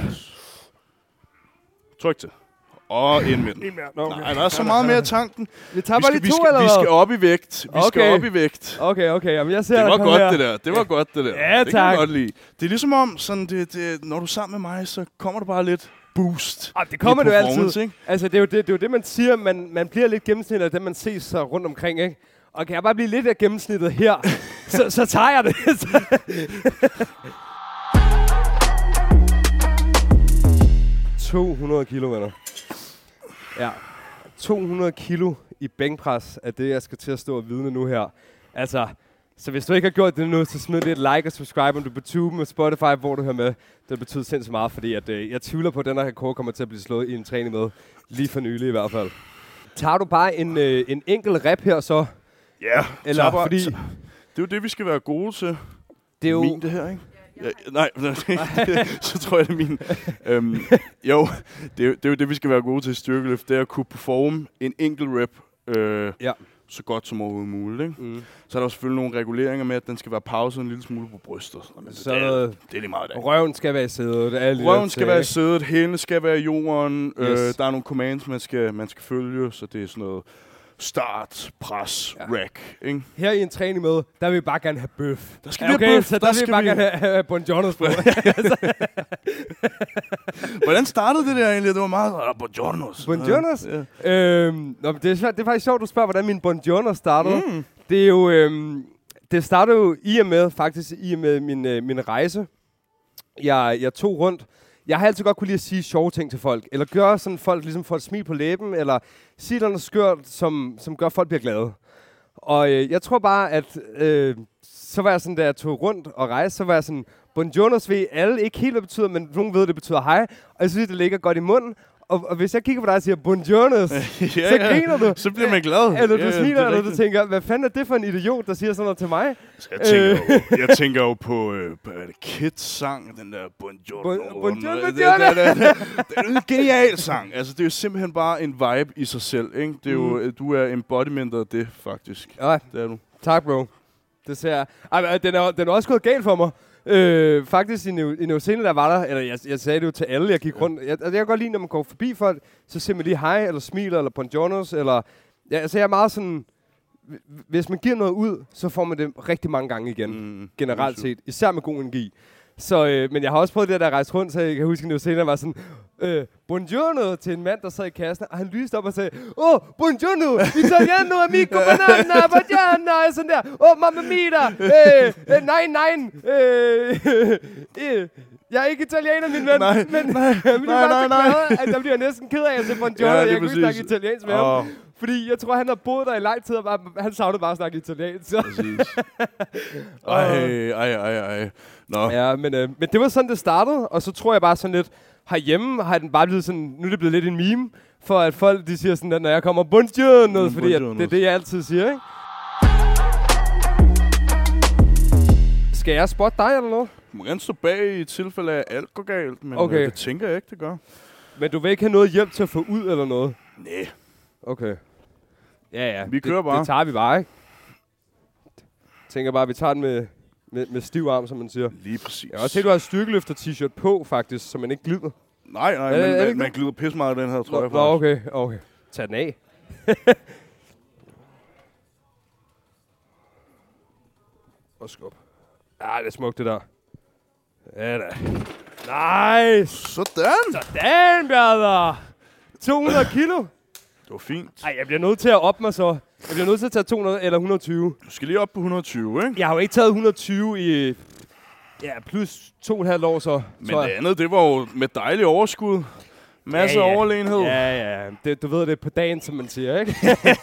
Tryk til. Og ind med den. En mere. Nå, okay. Nej, der er så meget mere i tanken. Vi tager vi bare skal, lige vi to, skal, eller Vi hvad? skal op i vægt. Vi Okay. skal op i vægt. Okay, okay. Jamen, jeg ser Det dig var komme godt, her. det der. Det var godt, det der. Ja, det kan jeg tak. godt lide. Det er ligesom om, sådan det, det, når du er sammen med mig, så kommer der bare lidt boost. Ah, det kommer i det jo performance, altid. ikke? Altså, det er jo det, det, er jo det man siger. Man, man bliver lidt gennemsnittet af det, man ses så rundt omkring, ikke? Og kan jeg bare blive lidt af gennemsnittet her, så, så tager jeg det. to hundrede kilo, venner. Ja. to hundrede kilo i bænkpres er det, jeg skal til at stå og vidne nu her. Altså, så hvis du ikke har gjort det nu, så smid lidt like og subscribe, om du er på Tube og Spotify, hvor du hører med. Det betyder sindssygt meget, fordi at, øh, jeg tvivler på, at den her rekord kommer til at blive slået i en træning med. Lige for nylig i hvert fald. Tager du bare en, øh, en enkelt rep her så? Ja, Eller så bare, fordi... så, det er jo det, vi skal være gode til. Det er jo... Min, det her, ikke? Ja, nej, så tror jeg, det er min. øhm, jo, det er, det er jo det, vi skal være gode til i styrkeløft. Det er at kunne performe en enkelt rep øh, ja. så godt som overhovedet muligt. Ikke? Mm. Så er der jo selvfølgelig nogle reguleringer med, at den skal være pauset en lille smule på brystet. Men så det, er, det er lige meget af. Røven skal være i sædet. Røven skal være i sædet, hælene skal være i jorden. Yes. Øh, der er nogle commands, man skal, man skal følge, så det er sådan noget start, pres, ja. rack. Ikke? Her i en træning med, der vil vi bare gerne have bøf. Der skal ja, okay, vi have bøf. så der, der der vil vi skal bare vi... gerne have, have buongiornos på. Hvordan startede det der egentlig? Det var meget uh, buongiornos. Buongiornos? Ja. Øhm, nå, det, er svært, det er faktisk sjovt, du spørger, hvordan min buongiorno startede. Mm. Det er jo... Øhm, det startede jo i og med, faktisk i og med min, øh, min rejse. Jeg, jeg tog rundt. Jeg har altid godt kunne lide at sige sjove ting til folk. Eller gøre sådan, folk ligesom får et smil på læben. Eller sige noget skørt, som, som gør, folk bliver glade. Og øh, jeg tror bare, at øh, så var jeg sådan, da jeg tog rundt og rejste, så var jeg sådan, buongiornos ved alle ikke helt, hvad det betyder, men nogen ved, det betyder hej. Og jeg synes, det ligger godt i munden. Og, og hvis jeg kigger på dig og siger, buongiornos, ja, så ja. griner du. Så bliver man glad. Eller du ja, smiler, eller du tænker, hvad fanden er det for en idiot, der siger sådan noget til mig? Jeg tænker, jo, jeg tænker jo på, øh, på Kids sang, den der buongiorno. Bon, buongiorno, det, det, det, det, det, det er en genial sang. Altså, det er jo simpelthen bare en vibe i sig selv, ikke? Det er jo, mm. Du er embodiment af det, faktisk. Ja, det er du. Tak, bro. Det ser jeg. Ej, den, er, den er også gået galt for mig. Øh, faktisk i New, i New Zealand, der var der, eller jeg, jeg sagde det jo til alle, jeg gik ja. rundt. Jeg, altså, jeg kan godt lide, når man går forbi folk, så ser man lige hej, eller smiler, eller buongiornos, eller... Ja, altså, jeg er meget sådan... Hvis man giver noget ud, så får man det rigtig mange gange igen, mm, generelt set. Især med god energi. Så, øh, men jeg har også prøvet det der, der rejse rundt, så jeg kan huske, at New Zealand var sådan... Øh, buongiorno til en mand, der sad i kassen, og han lyste op og sagde, åh, oh, buongiorno, italiano, amico, banana, banana, og sådan der, åh, oh, mamma mia, øh, øh, nej, nej, øh, øh, jeg er ikke italiener, min ven, nej, men, men nej, men nej, nej, nej. glad, at der bliver næsten ked af at se buongiorno, ja, jeg kunne præcis. ikke snakke italiensk med oh. ham. Fordi jeg tror, han har boet der i lang tid, og bare, han savnede bare at snakke italiensk. Præcis. Ej, ej, ej, ej. Nå. Ja, men, øh, men det var sådan, det startede, og så tror jeg bare sådan lidt, herhjemme har den bare blevet sådan, nu er det blevet lidt en meme, for at folk, de siger sådan, at når jeg kommer buongiorno, mm, fordi at det er det, jeg altid siger, ikke? Skal jeg spotte dig eller noget? Du må gerne stå bag i tilfælde af, at alt går galt, men okay. øh, det tænker jeg ikke, det gør. Men du vil ikke have noget hjælp til at få ud eller noget? Nej. Okay. Ja, ja. Vi kører det, bare. Det tager vi bare, ikke? Jeg tænker bare, at vi tager den med, med, med stiv arm, som man siger. Lige præcis. Jeg har også set, at du har en styrkeløfter t-shirt på, faktisk, så man ikke glider. Nej, nej, ja, men man, man, man glider pisse meget af den her, tror nå, jeg. Nå, okay, okay. Tag den af. Og skub. Ja, det er smukt, det der. Ja da. Nice! Sådan! Sådan, Bjarder! to hundrede kilo. Det var fint. Ej, jeg bliver nødt til at op mig så. Jeg bliver nødt til at tage to hundrede eller et hundrede og tyve. Du skal lige op på et hundrede og tyve, ikke? Jeg har jo ikke taget et hundrede og tyve i... Ja, plus to og et halvt år så. Men det andet, det var jo med dejlig overskud. Masser af ja, ja. overlegenhed. Ja, ja. Det, du ved, det er på dagen, som man siger, ikke?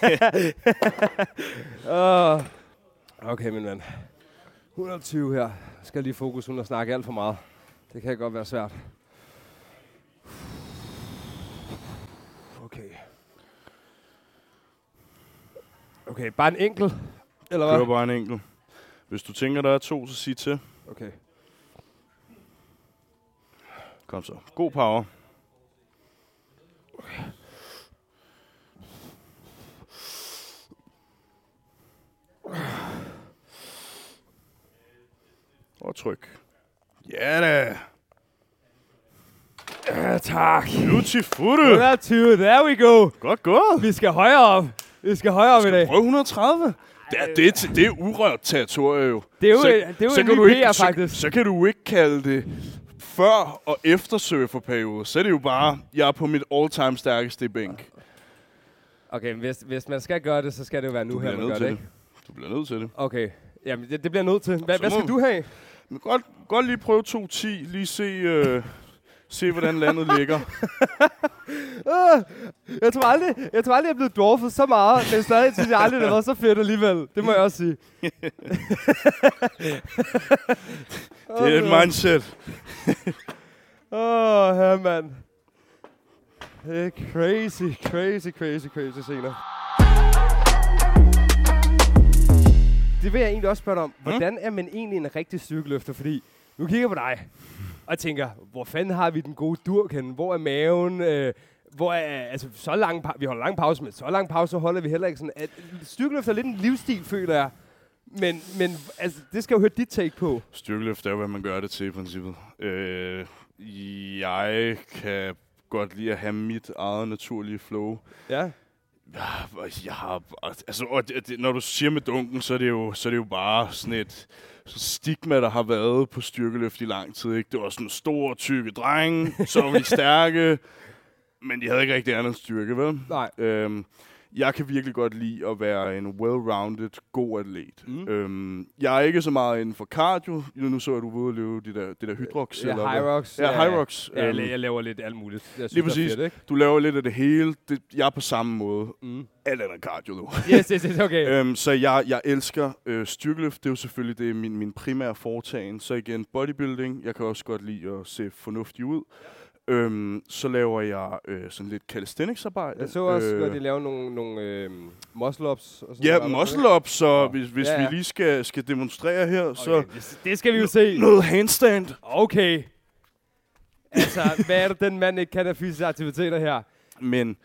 uh, okay, min ven. et hundrede og tyve her. Jeg skal lige fokus, uden at snakke alt for meget. Det kan godt være svært. Okay. Okay, bare en enkelt? Eller hvad? Kører bare en enkelt. Hvis du tænker, der er to, så sig til. Okay. Kom så. God power. Okay. Og tryk. Ja da. Ja, tak. Beautiful. hundrede there we go. Godt gået. Vi skal højere op. Vi skal højere op i dag. Prøv et hundrede og tredive. Det er, det, er, det er urørt territorie jo. Det er jo, så, det er jo så en kan ny du ikke, P R, så, faktisk. så kan du ikke kalde det før og efter surferperiode. Så er det jo bare, jeg er på mit all-time stærkeste bænk. Okay, hvis, hvis man skal gøre det, så skal det jo være nu her, man gør det, ikke? Du bliver nødt til det. Okay, jamen det, det bliver nødt til. Hva, hvad skal du have? Men godt, godt lige prøve to ti, lige se, øh, se hvordan landet ligger. jeg tror aldrig, jeg tror aldrig, jeg er blevet dwarfet så meget, men stadig synes jeg aldrig, det var så fedt alligevel. Det må jeg også sige. Det er et mindset. Åh, oh, her mand. Det er crazy, crazy, crazy, crazy scener. Det vil jeg egentlig også spørge dig om. Hvordan er man egentlig en rigtig styrkeløfter? Fordi nu kigger jeg på dig og tænker, hvor fanden har vi den gode durk henne? Hvor er maven? Øh, hvor er, altså, så lang pa- vi holder lang pause med. Så lang pause holder vi heller ikke sådan. At styrkeløfter er lidt en livsstil, føler jeg. Men, men altså, det skal jo høre dit take på. Styrkeløft er jo, hvad man gør det til i princippet. Øh, jeg kan godt lide at have mit eget naturlige flow. Ja. Jeg har, altså, og det, det, når du siger med dunken, så er det jo, så er det jo bare sådan et stigma, der har været på styrkeløft i lang tid. Ikke? Det var sådan en stor, tykke dreng, så var vi stærke, men de havde ikke rigtig andet styrke, vel? Nej. Øhm, jeg kan virkelig godt lide at være en well-rounded, god atlet. Mm. Øhm, jeg er ikke så meget inden for cardio. Nu så jeg, du ude at løbe det der, det der Hydrox. Ja, eller Hyrox. Ja, ja, Hyrox. Ja, øhm, jeg laver lidt alt muligt. Jeg synes, lige præcis. Fedt, ikke? Du laver lidt af det hele. Det, jeg er på samme måde. Mm. Alt andet cardio nu. Yes, yes, yes, okay. øhm, så jeg, jeg elsker øh, styrkeløft. Det er jo selvfølgelig det er min, min primære foretagen. Så igen, bodybuilding. Jeg kan også godt lide at se fornuftig ud. Øhm, så laver jeg øh, sådan lidt calisthenics-arbejde. Jeg så også, øh, når de laver nogle, nogle øh, muscle-ups. Og sådan ja, noget, muscle-ups, så ja. hvis, hvis ja, ja. vi lige skal, skal demonstrere her, okay, så... Det, det skal vi jo se. Noget handstand. Okay. Altså, hvad er det, den mand ikke kan af fysiske aktiviteter her? Men...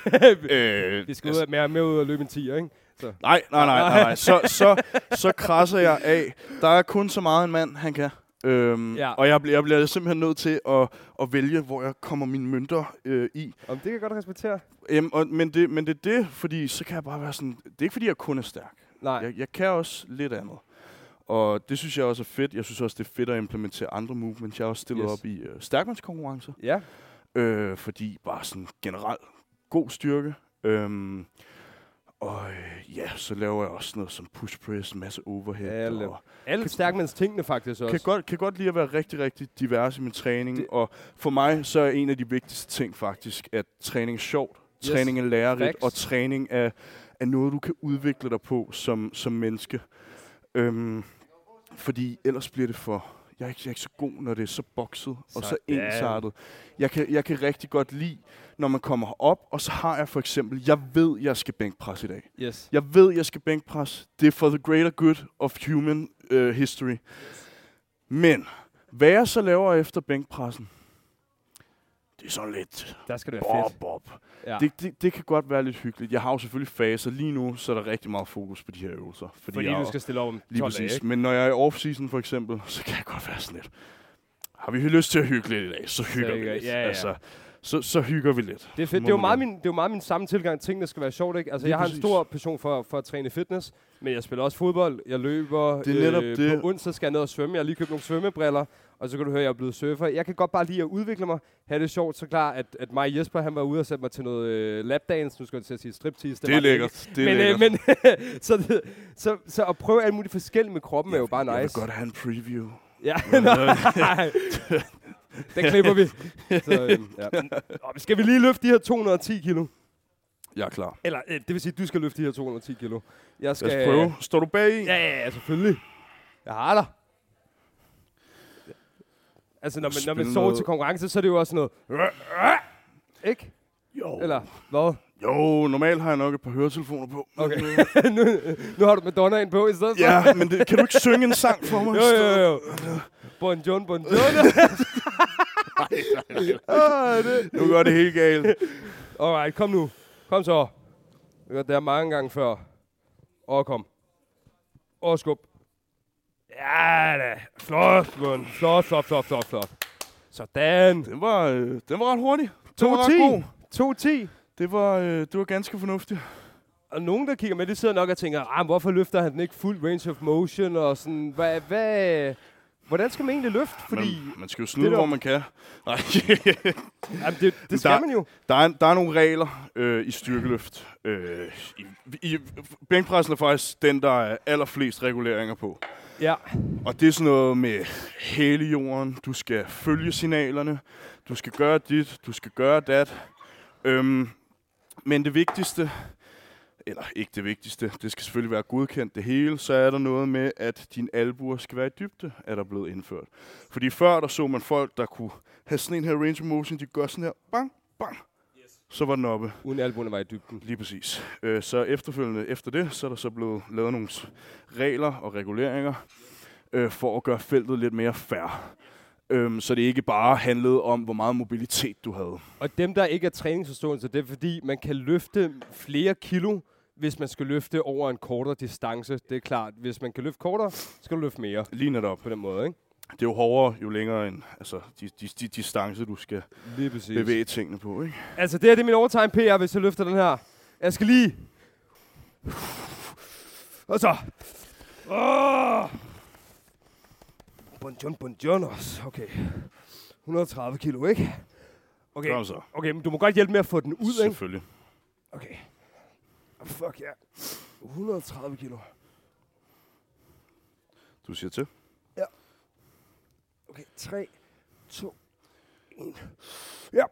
øh, vi skal ud med, med ud og løbe en tier, ikke? Så. Nej, nej, nej, nej, nej. Så, så, så krasser jeg af. Der er kun så meget en mand, han kan. Øhm, ja. Og jeg bliver, jeg bliver simpelthen nødt til at, at vælge, hvor jeg kommer mine mønter øh, i. Om det kan jeg godt respektere. Øhm, og, men, det, men det er det, fordi så kan jeg bare være sådan... Det er ikke, fordi jeg kun er stærk. Nej. Jeg, jeg kan også lidt andet. Og det synes jeg også er fedt. Jeg synes også, det er fedt at implementere andre movements. Jeg har også stillet yes. op i øh, stærkmandskonkurrencer. Ja. Øh, fordi bare sådan generelt god styrke. Øhm, Og øh, ja, så laver jeg også noget som push press, en masse overhead. Alle, og alle stærkmands tingene faktisk også. Kan godt, kan godt lide at være rigtig, rigtig divers i min træning. Det. Og for mig så er en af de vigtigste ting faktisk, at træning er sjovt, yes. træning er lærerigt, Facts. Og træning er, er noget, du kan udvikle dig på som, som menneske. Øhm, fordi ellers bliver det for... Jeg er, ikke, jeg er ikke så god, når det er så bokset så og så ensartet. Jeg kan, jeg kan rigtig godt lide, når man kommer op, og så har jeg for eksempel, jeg ved, jeg skal bænkpres i dag. Yes. Jeg ved, jeg skal bænkpres. Det er for the greater good of human uh, history. Yes. Men, hvad jeg så laver efter bænkpressen, det er sådan lidt der skal det bob, fedt. bob. Ja. Det, det, det kan godt være lidt hyggeligt. Jeg har jo selvfølgelig faser. Lige nu, så er der rigtig meget fokus på de her øvelser. Fordi, fordi jeg du skal stille op om tolv dage, ikke? Men når jeg er i off-season for eksempel, så kan jeg godt være sådan lidt. Har vi lyst til at hygge lidt i dag, så hygger vi lidt. Ja, ja. Altså, så, så hygger vi lidt. Det er fedt. Det er, jo meget min, det er jo meget min samme tilgang. Tingene skal være sjovt, ikke? Altså, jeg har præcis. en stor passion for, for at træne fitness, men jeg spiller også fodbold. Jeg løber. Det er netop øh, det. På onsdag skal jeg ned og svømme. Jeg har lige købt nogle svømmebriller, og så kan du høre, at jeg er blevet surfer. Jeg kan godt bare lide at udvikle mig. Have det sjovt. Så klar, at, at mig og Jesper, han var ude og sætte mig til noget øh, lapdance. Nu skal jeg til at sige striptease. Det, det er lækkert. Det er men, lækkert. Øh, men så, det, så, så at prøve alt muligt forskelligt med kroppen jeg, er jo bare nice. Jeg vil godt have en preview. Ja, nej. Den klipper vi. Så, øhm, ja. Skal vi lige løfte de her to hundrede og ti kilo? Jeg er klar. Eller, øh, det vil sige, at du skal løfte de her to hundrede og ti kilo. Jeg skal... Lad os prøve. Står du bag i? Ja, ja, ja, selvfølgelig. Jeg har dig. Altså, når man, når man sover til konkurrence, så er det jo også noget... Ikke? Jo. Eller hvad? Jo, normalt har jeg nok et par høretelefoner på. Okay. nu, nu har du Madonna ind på i stedet. Så. Ja, men det, kan du ikke synge en sang for mig? Jo, jo, jo. Bon John, Bon John. nej, nej, nej. Nu går det helt galt. Alright, kom nu. Kom så. Det er mange gange før. Og kom. Og skub. Ja da. Flot, Bjørn. Flot, flot, flot, flot, flot. Sådan. Den var, øh, den var ret hurtig. to ti. to ti. Det var, øh, det var ganske fornuftigt. Og nogen, der kigger med, de sidder nok og tænker, ah, hvorfor løfter han den ikke fuld range of motion? Og sådan, hvad, hvad, hvordan skal man egentlig løfte? Fordi man, man skal jo snyde, hvor man kan. Nej. Jamen, det, det skal der, man jo. Der er, der er nogle regler øh, i styrkeløft. Øh, i, i, bænkpressen er faktisk den, der er allerflest reguleringer på. Ja. Og det er sådan noget med hele jorden. Du skal følge signalerne. Du skal gøre dit. Du skal gøre dat. Øhm, men det vigtigste, eller ikke det vigtigste, det skal selvfølgelig være godkendt det hele, så er der noget med, at dine albuer skal være i dybde, er der blevet indført. Fordi før der så man folk, der kunne have sådan en her range of motion, de gør sådan her, bang, bang, yes. Så var den oppe. Uden albuerne var i dybden. Lige præcis. Øh, så efterfølgende efter det, så er der så blevet lavet nogle regler og reguleringer, øh, for at gøre feltet lidt mere fair. Øhm, så det ikke bare handlede om, hvor meget mobilitet du havde. Og dem, der ikke er træningsforståelse, det er fordi, man kan løfte flere kilo, hvis man skal løfte over en kortere distance. Det er klart, hvis man kan løfte kortere, skal du løfte mere. Lige netop. På den måde, ikke? Det er jo hårdere, jo længere end altså, de, de, de distance, du skal bevæge tingene på, ikke? Altså, det her det er min overtime P R, hvis jeg løfter den her. Jeg skal lige... Og så... Oh! Bon John, Bon John også. Okay. et hundrede og tredive kilo, ikke? Okay. Kom så. Okay, men du må godt hjælpe med at få den ud, ikke? Selvfølgelig. Okay. Oh, fuck ja. Yeah. et hundrede og tredive kilo. Du siger til? Ja. Okay, tre, to, en. Ja.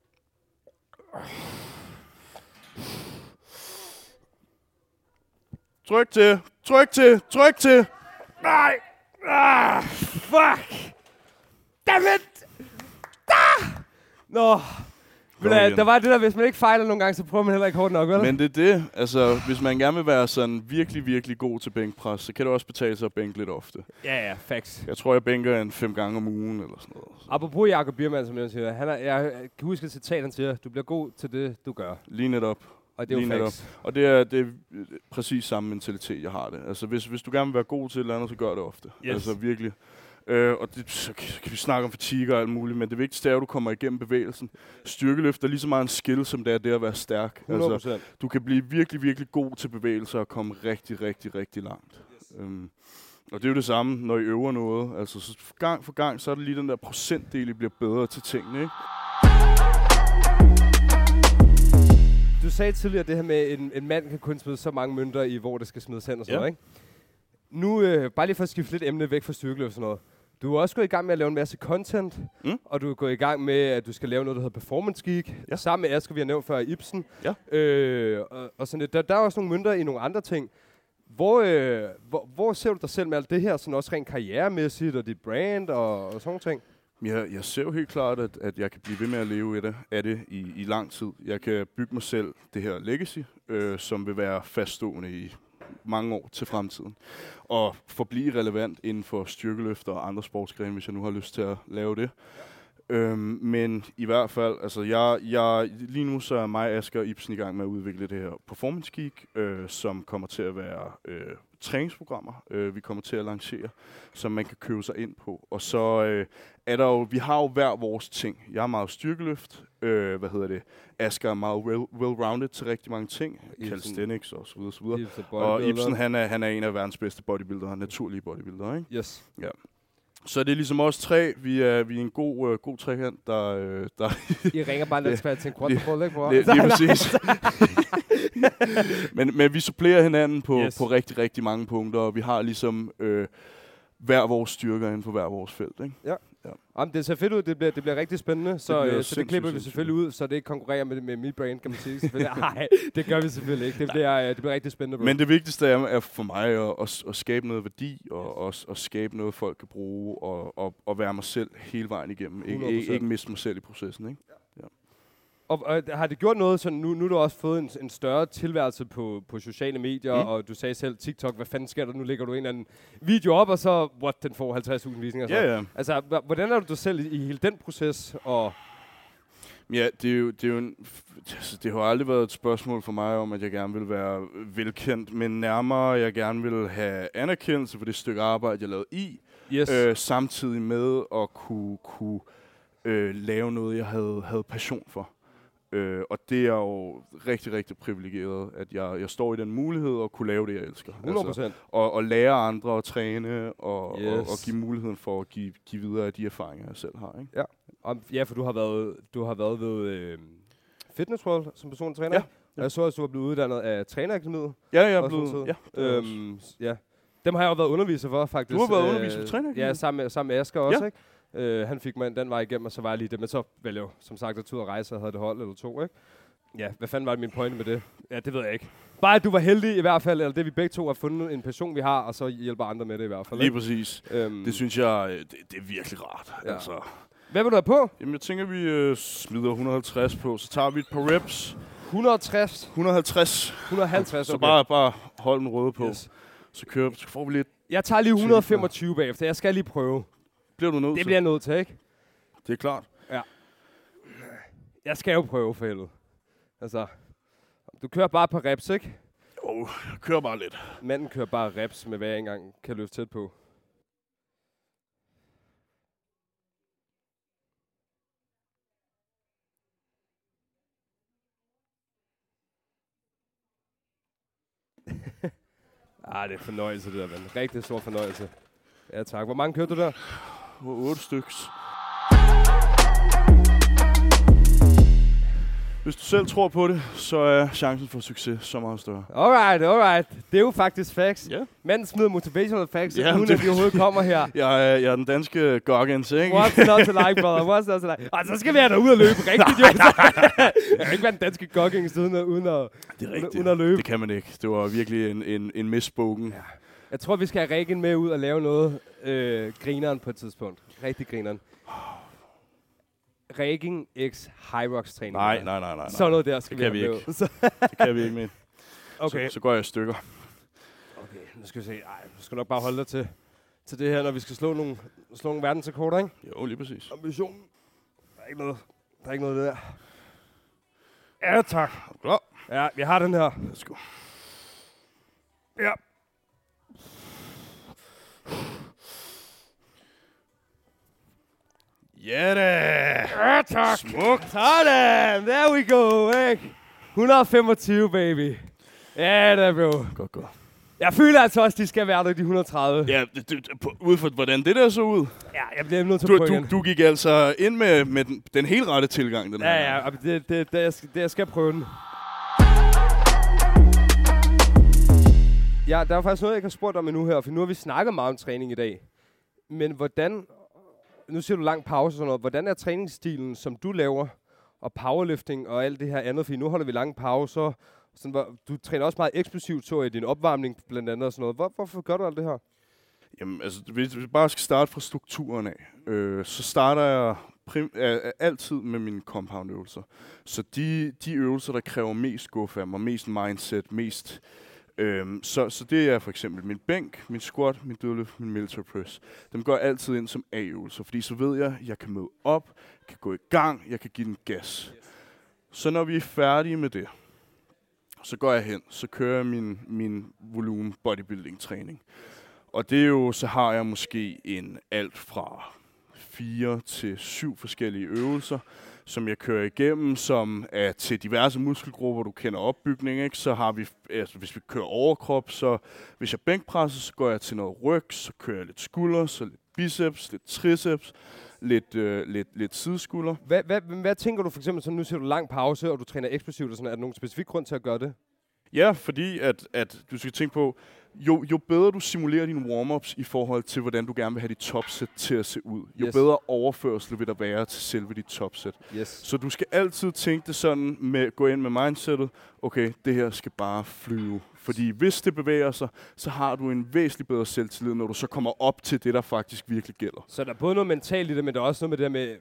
Tryk til, tryk til, tryk til. Nej. Ah, fuck! Dammit! Ah! Nå. Men, uh, der var det der, hvis man ikke fejler nogle gange, så prøver man heller ikke hårdt nok, vel? Men det er det. Altså, hvis man gerne vil være sådan virkelig, virkelig god til bænkpres, så kan det også betale sig at bænke lidt ofte. Ja, ja, facts. Jeg tror, jeg bænker en fem gange om ugen, eller sådan noget. Apropos Jakob Biermann, som jeg siger, han er, jeg kan huske et citat, han siger, du bliver god til det, du gør. Lige netop. Og det er jo facts. Og det er, det er præcis samme mentalitet, jeg har det. Altså, hvis, hvis du gerne vil være god til et eller andet, så gør det ofte. Yes. Altså, virkelig. Øh, og det, så kan vi snakke om fatigue og alt muligt, men det vigtigste er, at du kommer igennem bevægelsen. Styrkeløft er lige så meget en skill, som det er det at være stærk. hundrede procent. Altså, du kan blive virkelig, virkelig god til bevægelser og komme rigtig, rigtig, rigtig langt. Yes. Øhm, og det er jo det samme, når I øver noget. Altså, så gang for gang, så er det lige den der procentdel, I bliver bedre til tingene, ikke? Du sagde tidligere det her med, at en, en mand kan kun smide så mange mønter i, hvor det skal smides hen og sådan ja. noget, ikke? Nu, øh, bare lige for at skifte lidt emne væk fra styrkeløft og sådan noget. Du er også gået i gang med at lave en masse content, mm. og du er gået i gang med, at du skal lave noget, der hedder Performance Geek. Ja. Sammen med Asger, vi har nævnt før, Ibsen. Ja. Øh, og, og sådan lidt. Der, der er også nogle mønter i nogle andre ting. Hvor, øh, hvor, hvor ser du dig selv med alt det her, sådan også rent karrieremæssigt, og dit brand og, og sådan nogle ting? Jeg, jeg ser jo helt klart, at, at jeg kan blive ved med at leve af det, af det i, i lang tid. Jeg kan bygge mig selv det her legacy, øh, som vil være faststående i mange år til fremtiden. Og forblive relevant inden for styrkeløfter og andre sportsgrene, hvis jeg nu har lyst til at lave det. Øhm, men i hvert fald, altså jeg, jeg, lige nu så er mig, Asger og Ibsen i gang med at udvikle det her Performance Geek, øh, som kommer til at være øh, træningsprogrammer, øh, vi kommer til at lancere, som man kan købe sig ind på. Og så øh, er der jo, vi har jo hver vores ting. Jeg er meget styrkeløft, øh, hvad hedder det, Asger er meget well, well-rounded til rigtig mange ting, calisthenics og så videre, så videre. Ibsen, og Ibsen, han er, han er en af verdens bedste bodybuildere, naturlige bodybuildere, ikke? Yes. Ja. Så det er ligesom os tre. Vi er, vi er en god, uh, god trekant, der... Uh, der I ringer bare lidt til en quadruple, ikke, bror? Lige, lige præcis. men, men vi supplerer hinanden på, yes. på rigtig, rigtig mange punkter, og vi har ligesom uh, hver vores styrker inden for hver vores felt, ikke? Ja. Ja. Jamen, det ser fedt ud. Det bliver, det bliver rigtig spændende. Så det, øh, så det klipper vi selvfølgelig ud, så det ikke konkurrerer med, med mit brand, kan man sige. Nej, det gør vi selvfølgelig ikke. Det bliver, det bliver rigtig spændende. Bro. Men det vigtigste er, er for mig at, at, at skabe noget værdi, og også at skabe noget, folk kan bruge, og, og, og være mig selv hele vejen igennem. Ik- ikke, ikke miste mig selv i processen, ikke? Ja. Og, og har det gjort noget, så nu, nu har du også fået en, en større tilværelse på, på sociale medier, mm. og du sagde selv TikTok, hvad fanden sker der? Nu lægger du en eller anden video op, og så, what, den får halvtreds tusind visninger. Ja, ja. Altså, hvordan er du dig selv i, i hele den proces? Og ja, det er jo, det er jo en, altså, det har aldrig været et spørgsmål for mig om, at jeg gerne vil være velkendt, men nærmere, jeg gerne vil have anerkendelse for det stykke arbejde, jeg lavede i, yes. øh, samtidig med at kunne, kunne øh, lave noget, jeg havde, havde passion for. Øh, og det er jo rigtig, rigtig privilegeret, at jeg, jeg står i den mulighed at kunne lave det, jeg elsker. hundrede procent. Altså, og, og lære andre at træne, og, yes. og, og give muligheden for at give, give videre af de erfaringer, jeg selv har. Ikke? Ja. Og, ja, for du har været, du har været ved øh, Fitness World som personlig træner. Ja. Ja. Jeg så, at du var blevet uddannet af trænerakademiet. Ja, jeg er blevet. Ja, øhm, ja. Dem har jeg jo været underviser for, faktisk. Du har været underviser for trænerakademiet? Ja, sammen med, sammen med Asger også, ja. ikke? Uh, han fik mig den vej igennem, og så var jeg lige det. Men så vel jo, som sagt, at ud at rejse, og havde det hold eller to, ikke? Ja, hvad fanden var det min pointe med det? Ja, det ved jeg ikke. Bare at du var heldig i hvert fald, eller det vi begge to har fundet en passion, vi har, og så hjælper andre med det i hvert fald. Lige ikke? præcis. Um, det synes jeg, det, det er virkelig rart. Ja. Altså. Hvad vil du have på? Jamen, jeg tænker, vi øh, smider et hundrede og halvtreds på, så tager vi et par reps. et hundrede og tres? et hundrede og halvtreds. et hundrede og halvtreds, okay. okay. Så bare, bare hold den røde på. Yes. Så, kører, så får vi lidt... Jeg tager lige et hundrede og femogtyve bagefter. Jeg skal lige prøve. Bliver du nødt Det til? bliver jeg nødt til, ikke? Det er klart. Ja. Jeg skal jo prøve for helvede. Altså, du kører bare på reps, ikke? Jo, jeg kører bare lidt. Manden kører bare reps med, hvad jeg engang kan løfte tæt på. ah, det er fornøjelse, det der, mand. Rigtig stor fornøjelse. Ja, tak. Hvor mange kørte du der? Otte stykker. Hvis du selv tror på det, så er chancen for succes så meget større. Alright, alright. Det er jo faktisk facts. Ja. Manden smider motivational facts, Ja, uden at vi overhovedet kommer her. Jeg er, jeg er den danske Goggins, ikke? What's not to like, brother? What's not to like? Og så skal vi have dig ud og løbe rigtigt, jo. Jeg kan ikke være den danske Goggins uden at, uden at, det er rigtigt. uden at løbe. Det kan man ikke. Det var virkelig en, en, en misspoken. Ja. Jeg tror, vi skal have Regen med ud og lave noget øh, grineren på et tidspunkt. Rigtig grineren. Regen x High Rocks træning. Nej, nej, nej, nej. Sådan noget der skal det vi kan have vi ikke. Det kan vi ikke med. Okay. Så, så går jeg i stykker. Okay, nu skal vi se. Ej, du skal nok bare holde dig til, til det her, når vi skal slå nogle, slå nogle verdensrekorder, ikke? Jo, lige præcis. Ambitionen. Der er ikke noget, der er ikke noget der. Ja, tak. Klar. Ja, vi har den her. Let's go. Ja. Ja da! Ja, tak. Smukt! Sådan! There we go, ikke? et hundrede og femogtyve, baby. Ja, da, bro. Godt, godt. Jeg føler altså også, de skal være der, de et hundrede og tredive. Ja, det, det, på, ud fra hvordan det der så ud. Ja, jeg bliver nødt til Du, at prøve du, igen. du gik altså ind med, med den, den helt rette tilgang, den her. Ja, ja, det, det, det, jeg skal, det, jeg skal prøve den. Ja, der er faktisk noget, jeg ikke har spurgt om endnu her, for nu har vi snakket meget om træning i dag. Men hvordan, nu siger du lang pause og sådan noget, hvordan er træningsstilen, som du laver, og powerlifting og alt det her andet, for nu holder vi lange pauser. Sådan, hvor, du træner også meget eksplosivt, så i din opvarmning blandt andet og sådan noget. Hvor, hvorfor gør du alt det her? Jamen, altså, hvis vi bare skal starte fra strukturen af, øh, så starter jeg prim- øh, altid med mine compound-øvelser. Så de, de øvelser, der kræver mest go af mig, mest mindset, mest... Øh, så, så det er for eksempel min bænk, min squat, min dødløft, min military press. Dem går jeg altid ind som A-øvelser, fordi så ved jeg, at jeg kan møde op, kan gå i gang, jeg kan give den gas. Så når vi er færdige med det, så går jeg hen, så kører jeg min, min volumen bodybuilding træning. Og det er jo, så har jeg måske en alt fra fire til syv forskellige øvelser, som jeg kører igennem, som er til diverse muskelgrupper, du kender opbygning, ikke? Så har vi, altså hvis vi kører overkrop, så hvis jeg bænkpresser, så går jeg til noget ryg, så kører jeg lidt skulder, så lidt biceps, lidt triceps, lidt, øh, lidt, lidt sideskulder. Hvad, hvad, hvad tænker du for eksempel, så nu siger du lang pause, og du træner eksplosivt og sådan, er der nogen specifik grund til at gøre det? Ja, fordi at, at du skal tænke på, jo, jo bedre du simulerer dine warm-ups i forhold til, hvordan du gerne vil have dit topset til at se ud, jo yes. bedre overførsel vil der være til selve dit topset. Yes. Så du skal altid tænke det sådan, med gå ind med mindsetet, okay, det her skal bare flyve. Fordi hvis det bevæger sig, så har du en væsentlig bedre selvtillid, når du så kommer op til det, der faktisk virkelig gælder. Så der er både noget mentalt i det, men der er også noget med det der med,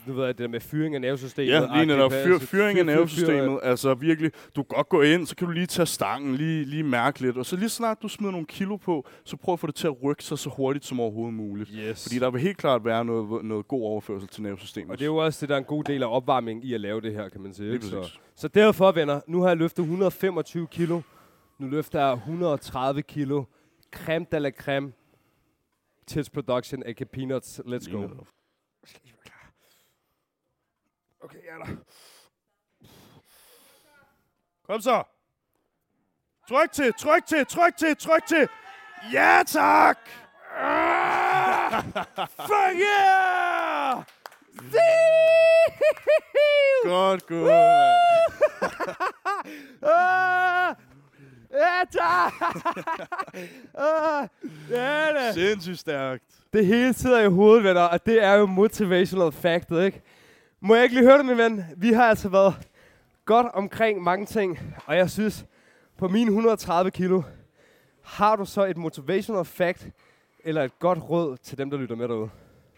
nu ved jeg, det der med fyring af nervesystemet. Ja, lige netop. Fyr, fyring af nervesystemet. Fyr, altså virkelig, du kan godt gå ind, så kan du lige tage stangen, lige, lige mærke lidt. Og så lige snart du smider nogle kilo på, så prøv at få det til at rykke sig så hurtigt som overhovedet muligt. Yes. Fordi der vil helt klart være noget, noget god overførsel til nervesystemet. Og det er jo også det, der er en god del af opvarmningen i at lave det her, kan man sige. Så. så derfor, venner, nu har jeg løftet et hundrede og femogtyve kilo. Nu løfter jeg et hundrede og tredive kilo. Creme de la creme. Tits Production, aka Peanuts. Let's go. Okay, jeg er der. Kom så. Tryk til, tryk til, tryk til, tryk til. Ja, tak! Ah! Fuck yeah! Godt, godt. Ah! Ja, tak! Ah! Ja, det. Sindssygt stærkt. Det hele sidder i hovedet, venner, og det er jo motivational factet, ikke? Må jeg ikke lige høre det, min ven? Vi har altså været godt omkring mange ting, og jeg synes, på mine et hundrede og tredive kilo, har du så et motivational fact, eller et godt råd til dem, der lytter med derude?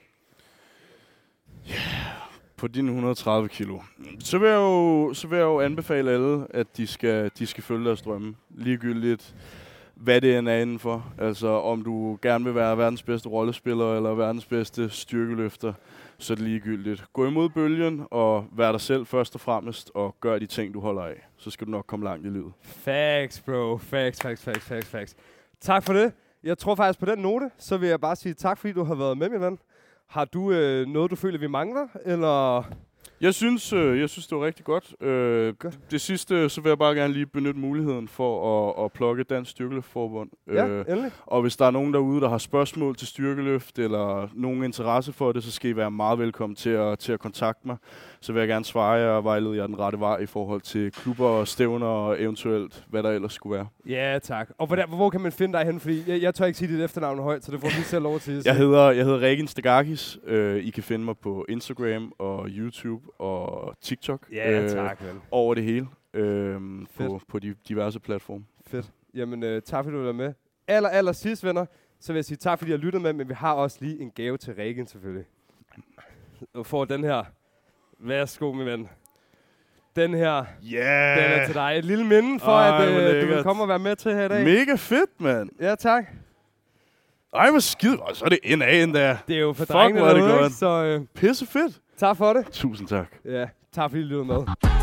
Ja, yeah. På dine et hundrede og tredive kilo. Så vil jeg jo, så vil jeg jo anbefale alle, at de skal, de skal følge deres drømme. Ligegyldigt, hvad det end er indenfor. Altså, om du gerne vil være verdens bedste rollespiller, eller verdens bedste styrkeløfter, så er det ligegyldigt. Gå imod bølgen, og vær dig selv først og fremmest, og gør de ting, du holder af. Så skal du nok komme langt i livet. Facts, bro. Facts, facts, facts, facts, facts. Tak for det. Jeg tror faktisk på den note, så vil jeg bare sige tak, fordi du har været med, min ven. Har du øh, noget, du føler, vi mangler, eller... Jeg synes, øh, jeg synes, det var rigtig godt. Øh, godt. Det sidste, så vil jeg bare gerne lige benytte muligheden for at, at plukke Dansk Styrkeløftforbund. Ja, øh, endelig. Og hvis der er nogen derude, der har spørgsmål til styrkeløft, eller nogen interesse for det, så skal I være meget velkommen til at, til at kontakte mig. Så vil jeg gerne svare jer og vejlede jer den rette vej i forhold til klubber og stævner og eventuelt, hvad der ellers skulle være. Ja, tak. Og hvor, der, hvor kan man finde dig hen? Fordi jeg, jeg tør ikke sige dit efternavn højt, så det får du lige selv lov til at sige. Jeg hedder, jeg hedder Regin Stegakis. Øh, I kan finde mig på Instagram og YouTube og TikTok. Ja, tak, vel. Over det hele. Øh, på, på de diverse platforme. Fedt. Jamen, øh, tak fordi du var med. Aller, aller sidst, venner, så vil jeg sige tak, fordi jeg har lyttet med, men vi har også lige en gave til Regin, selvfølgelig. Du får den her. Værsgo, min ven. Den her, yeah. den er til dig. Et lille minde for, Ej, at øh, du vil komme og være med til her i dag. Mega fedt, mand. Ja, tak. Ej, hvor skide godt. Så er det ind af en der. Det er jo for drengene derude, ikke? Så øh, pisse fedt. Tak for det. Tusind tak. Ja, tak fordi du lyttede med.